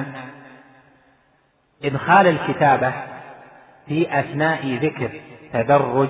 Speaker 3: إدخال الكتابة في أثناء ذكر تدرج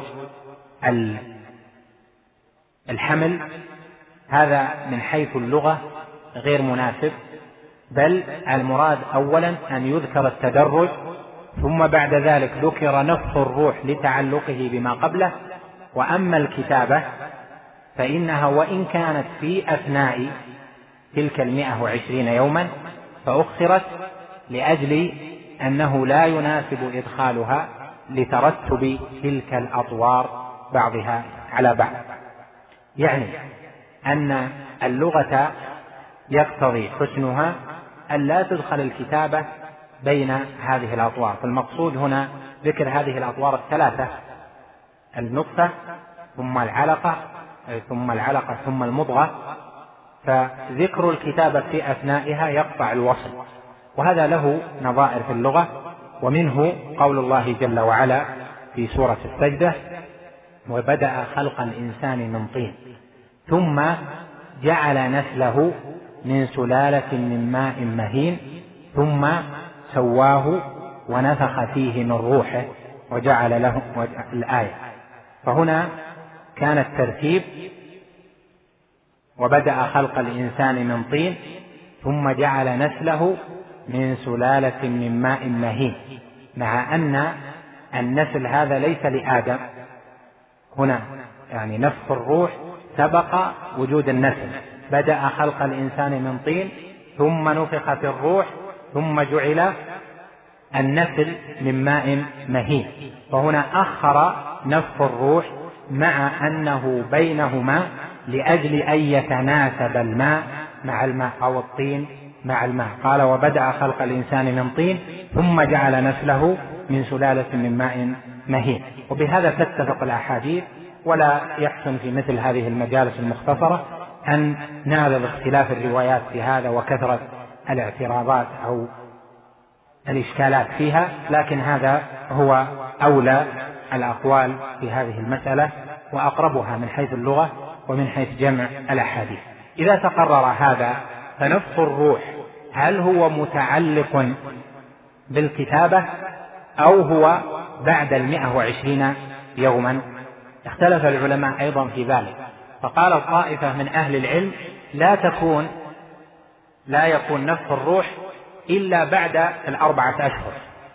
Speaker 3: الحمل هذا من حيث اللغة غير مناسب، بل المراد أولا أن يذكر التدرج، ثم بعد ذلك ذكر نفخ الروح لتعلقه بما قبله. وأما الكتابة فإنها وإن كانت في أثناء تلك المئة وعشرين يوما فأخرت لأجل أنه لا يناسب إدخالها لترتب تلك الأطوار بعضها على بعض، يعني أن اللغة يقتضي حسنها أن لا تدخل الكتابة بين هذه الأطوار. فالمقصود هنا ذكر هذه الأطوار الثلاثة: النطفة ثم العلقة ثم العلقة ثم المضغة، فذكر الكتابة في أثنائها يقطع الوصل، وهذا له نظائر في اللغة. ومنه قول الله جل وعلا في سورة السجدة: وبدأ خلق الإنسان من طين ثم جعل نسله من سلالة من ماء مهين ثم سواه ونفخ فيه من روحه وجعل له الآية. فهنا كان الترتيب: وبدأ خلق الإنسان من طين ثم جعل نسله من سلالة من ماء مهين، مع أن النسل هذا ليس لآدم هنا، يعني نفخ الروح سبق وجود النسل. بدأ خلق الإنسان من طين ثم نفخ في الروح ثم جعل النسل من ماء مهين، فهنا أخر نفخ الروح مع أنه بينهما لأجل أن يتناسب الماء مع الماء أو الطين مع الماء. قال وبدأ خلق الإنسان من طين ثم جعل نسله من سلالة من ماء مهين. وبهذا تتفق الأحاديث، ولا يحسن في مثل هذه المجالس المختصرة أن نعرض اختلاف الروايات في هذا وكثرة الاعتراضات أو الإشكالات فيها، لكن هذا هو أولى الأقوال في هذه المسألة وأقربها من حيث اللغة ومن حيث جمع الأحاديث. إذا تقرر هذا فنفخ الروح هل هو متعلق بالكتابة أو هو بعد المئة وعشرين يوما؟ اختلف العلماء أيضا في ذلك، فقال الطائفة من أهل العلم لا تكون لا يكون نفخ الروح إلا بعد الأربعة أشهر،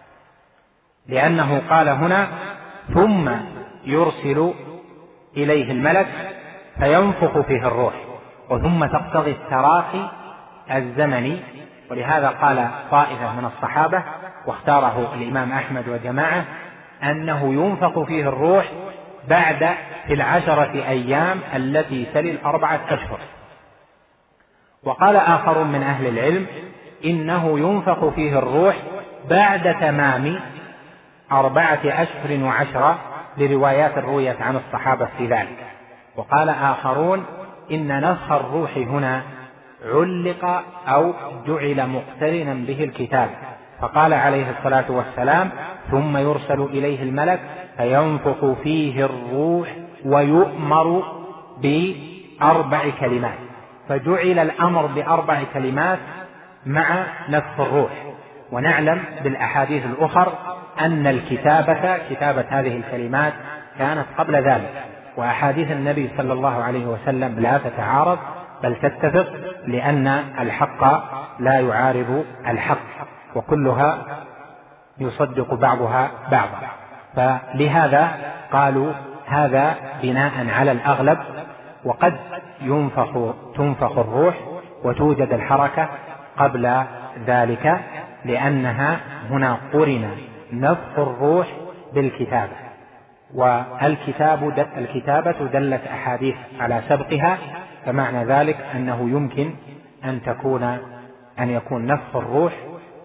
Speaker 3: لأنه قال هنا ثم يرسل إليه الملك فينفخ فيه الروح، وثم تقتضي التراخي الزمني. ولهذا قال طائفة من الصحابة واختاره الإمام أحمد وجماعة أنه ينفخ فيه الروح بعد في العشرة أيام التي تلي الأربعة أشهر. وقال آخر من أهل العلم إنه ينفخ فيه الروح بعد تمام أربعة أشهر وعشرة لروايات رويت عن الصحابة في ذلك. وقال آخرون إن نفخ الروح هنا علق أو جعل مقترنا به الكتاب، فقال عليه الصلاة والسلام ثم يرسل إليه الملك فينفخ فيه الروح ويؤمر بأربع كلمات، فجعل الأمر بأربع كلمات مع نفخ الروح. ونعلم بالأحاديث الأخر أن الكتابة كتابة هذه الكلمات كانت قبل ذلك، وأحاديث النبي صلى الله عليه وسلم لا تتعارض بل تتفق، لأن الحق لا يعارض الحق وكلها يصدق بعضها بعضا. فلهذا قالوا هذا بناء على الأغلب، وقد ينفخ تنفخ الروح وتوجد الحركة قبل ذلك، لأنها هنا قرن نفخ الروح بالكتابة، والكتاب الكتابة دلت أحاديث على سبقها، فمعنى ذلك أنه يمكن أن تكون أن يكون نفخ الروح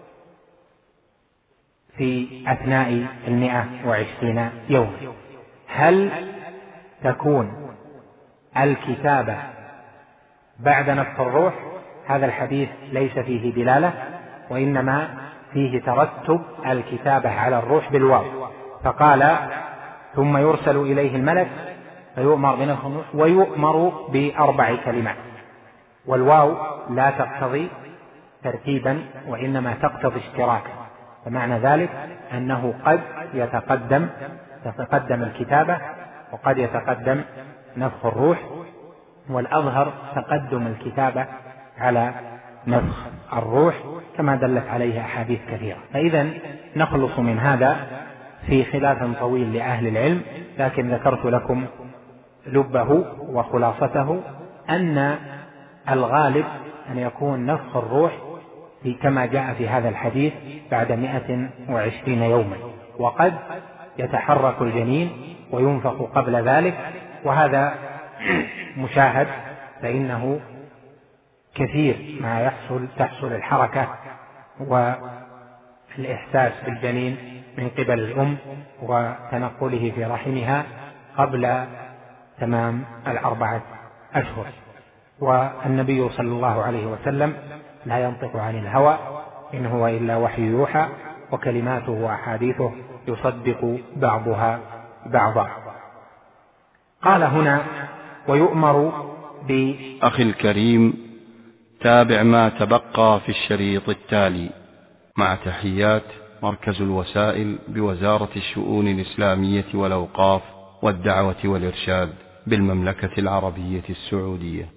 Speaker 3: في أثناء المئة وعشرين يوم. هل تكون الكتابة بعد نفخ الروح؟ هذا الحديث ليس فيه دلالة، وإنما فيه ترتب الكتابة على الروح بالواو، فقال ثم يرسل إليه الملك فيؤمر بنفخ الروح ويؤمر بأربع كلمات، والواو لا تقتضي ترتيبا وإنما تقتضي اشتراكا، فمعنى ذلك أنه قد يتقدم تتقدم الكتابة وقد يتقدم نفخ الروح، والأظهر تقدم الكتابة على نفخ الروح كما دلت عليه أحاديث كثيرة. فإذا نخلص من هذا في خلاف طويل لأهل العلم، لكن ذكرت لكم لبه وخلاصته أن الغالب أن يكون نفخ الروح في كما جاء في هذا الحديث بعد مئة وعشرين يوما، وقد يتحرك الجنين وينفخ قبل ذلك، وهذا مشاهد، فإنه كثير ما يحصل تحصل الحركة والإحساس بالجنين من قبل الأم وتنقله في رحمها قبل تمام الأربعة أشهر. والنبي صلى الله عليه وسلم لا ينطق عن الهوى إن هو إلا وحي يوحى، وكلماته وأحاديثه يصدق بعضها بعضا. قال هنا ويؤمر ب
Speaker 1: أخي الكريم، تابع ما تبقى في الشريط التالي مع تحيات مركز الوسائل بوزارة الشؤون الإسلامية والأوقاف والدعوة والإرشاد بالمملكة العربية السعودية.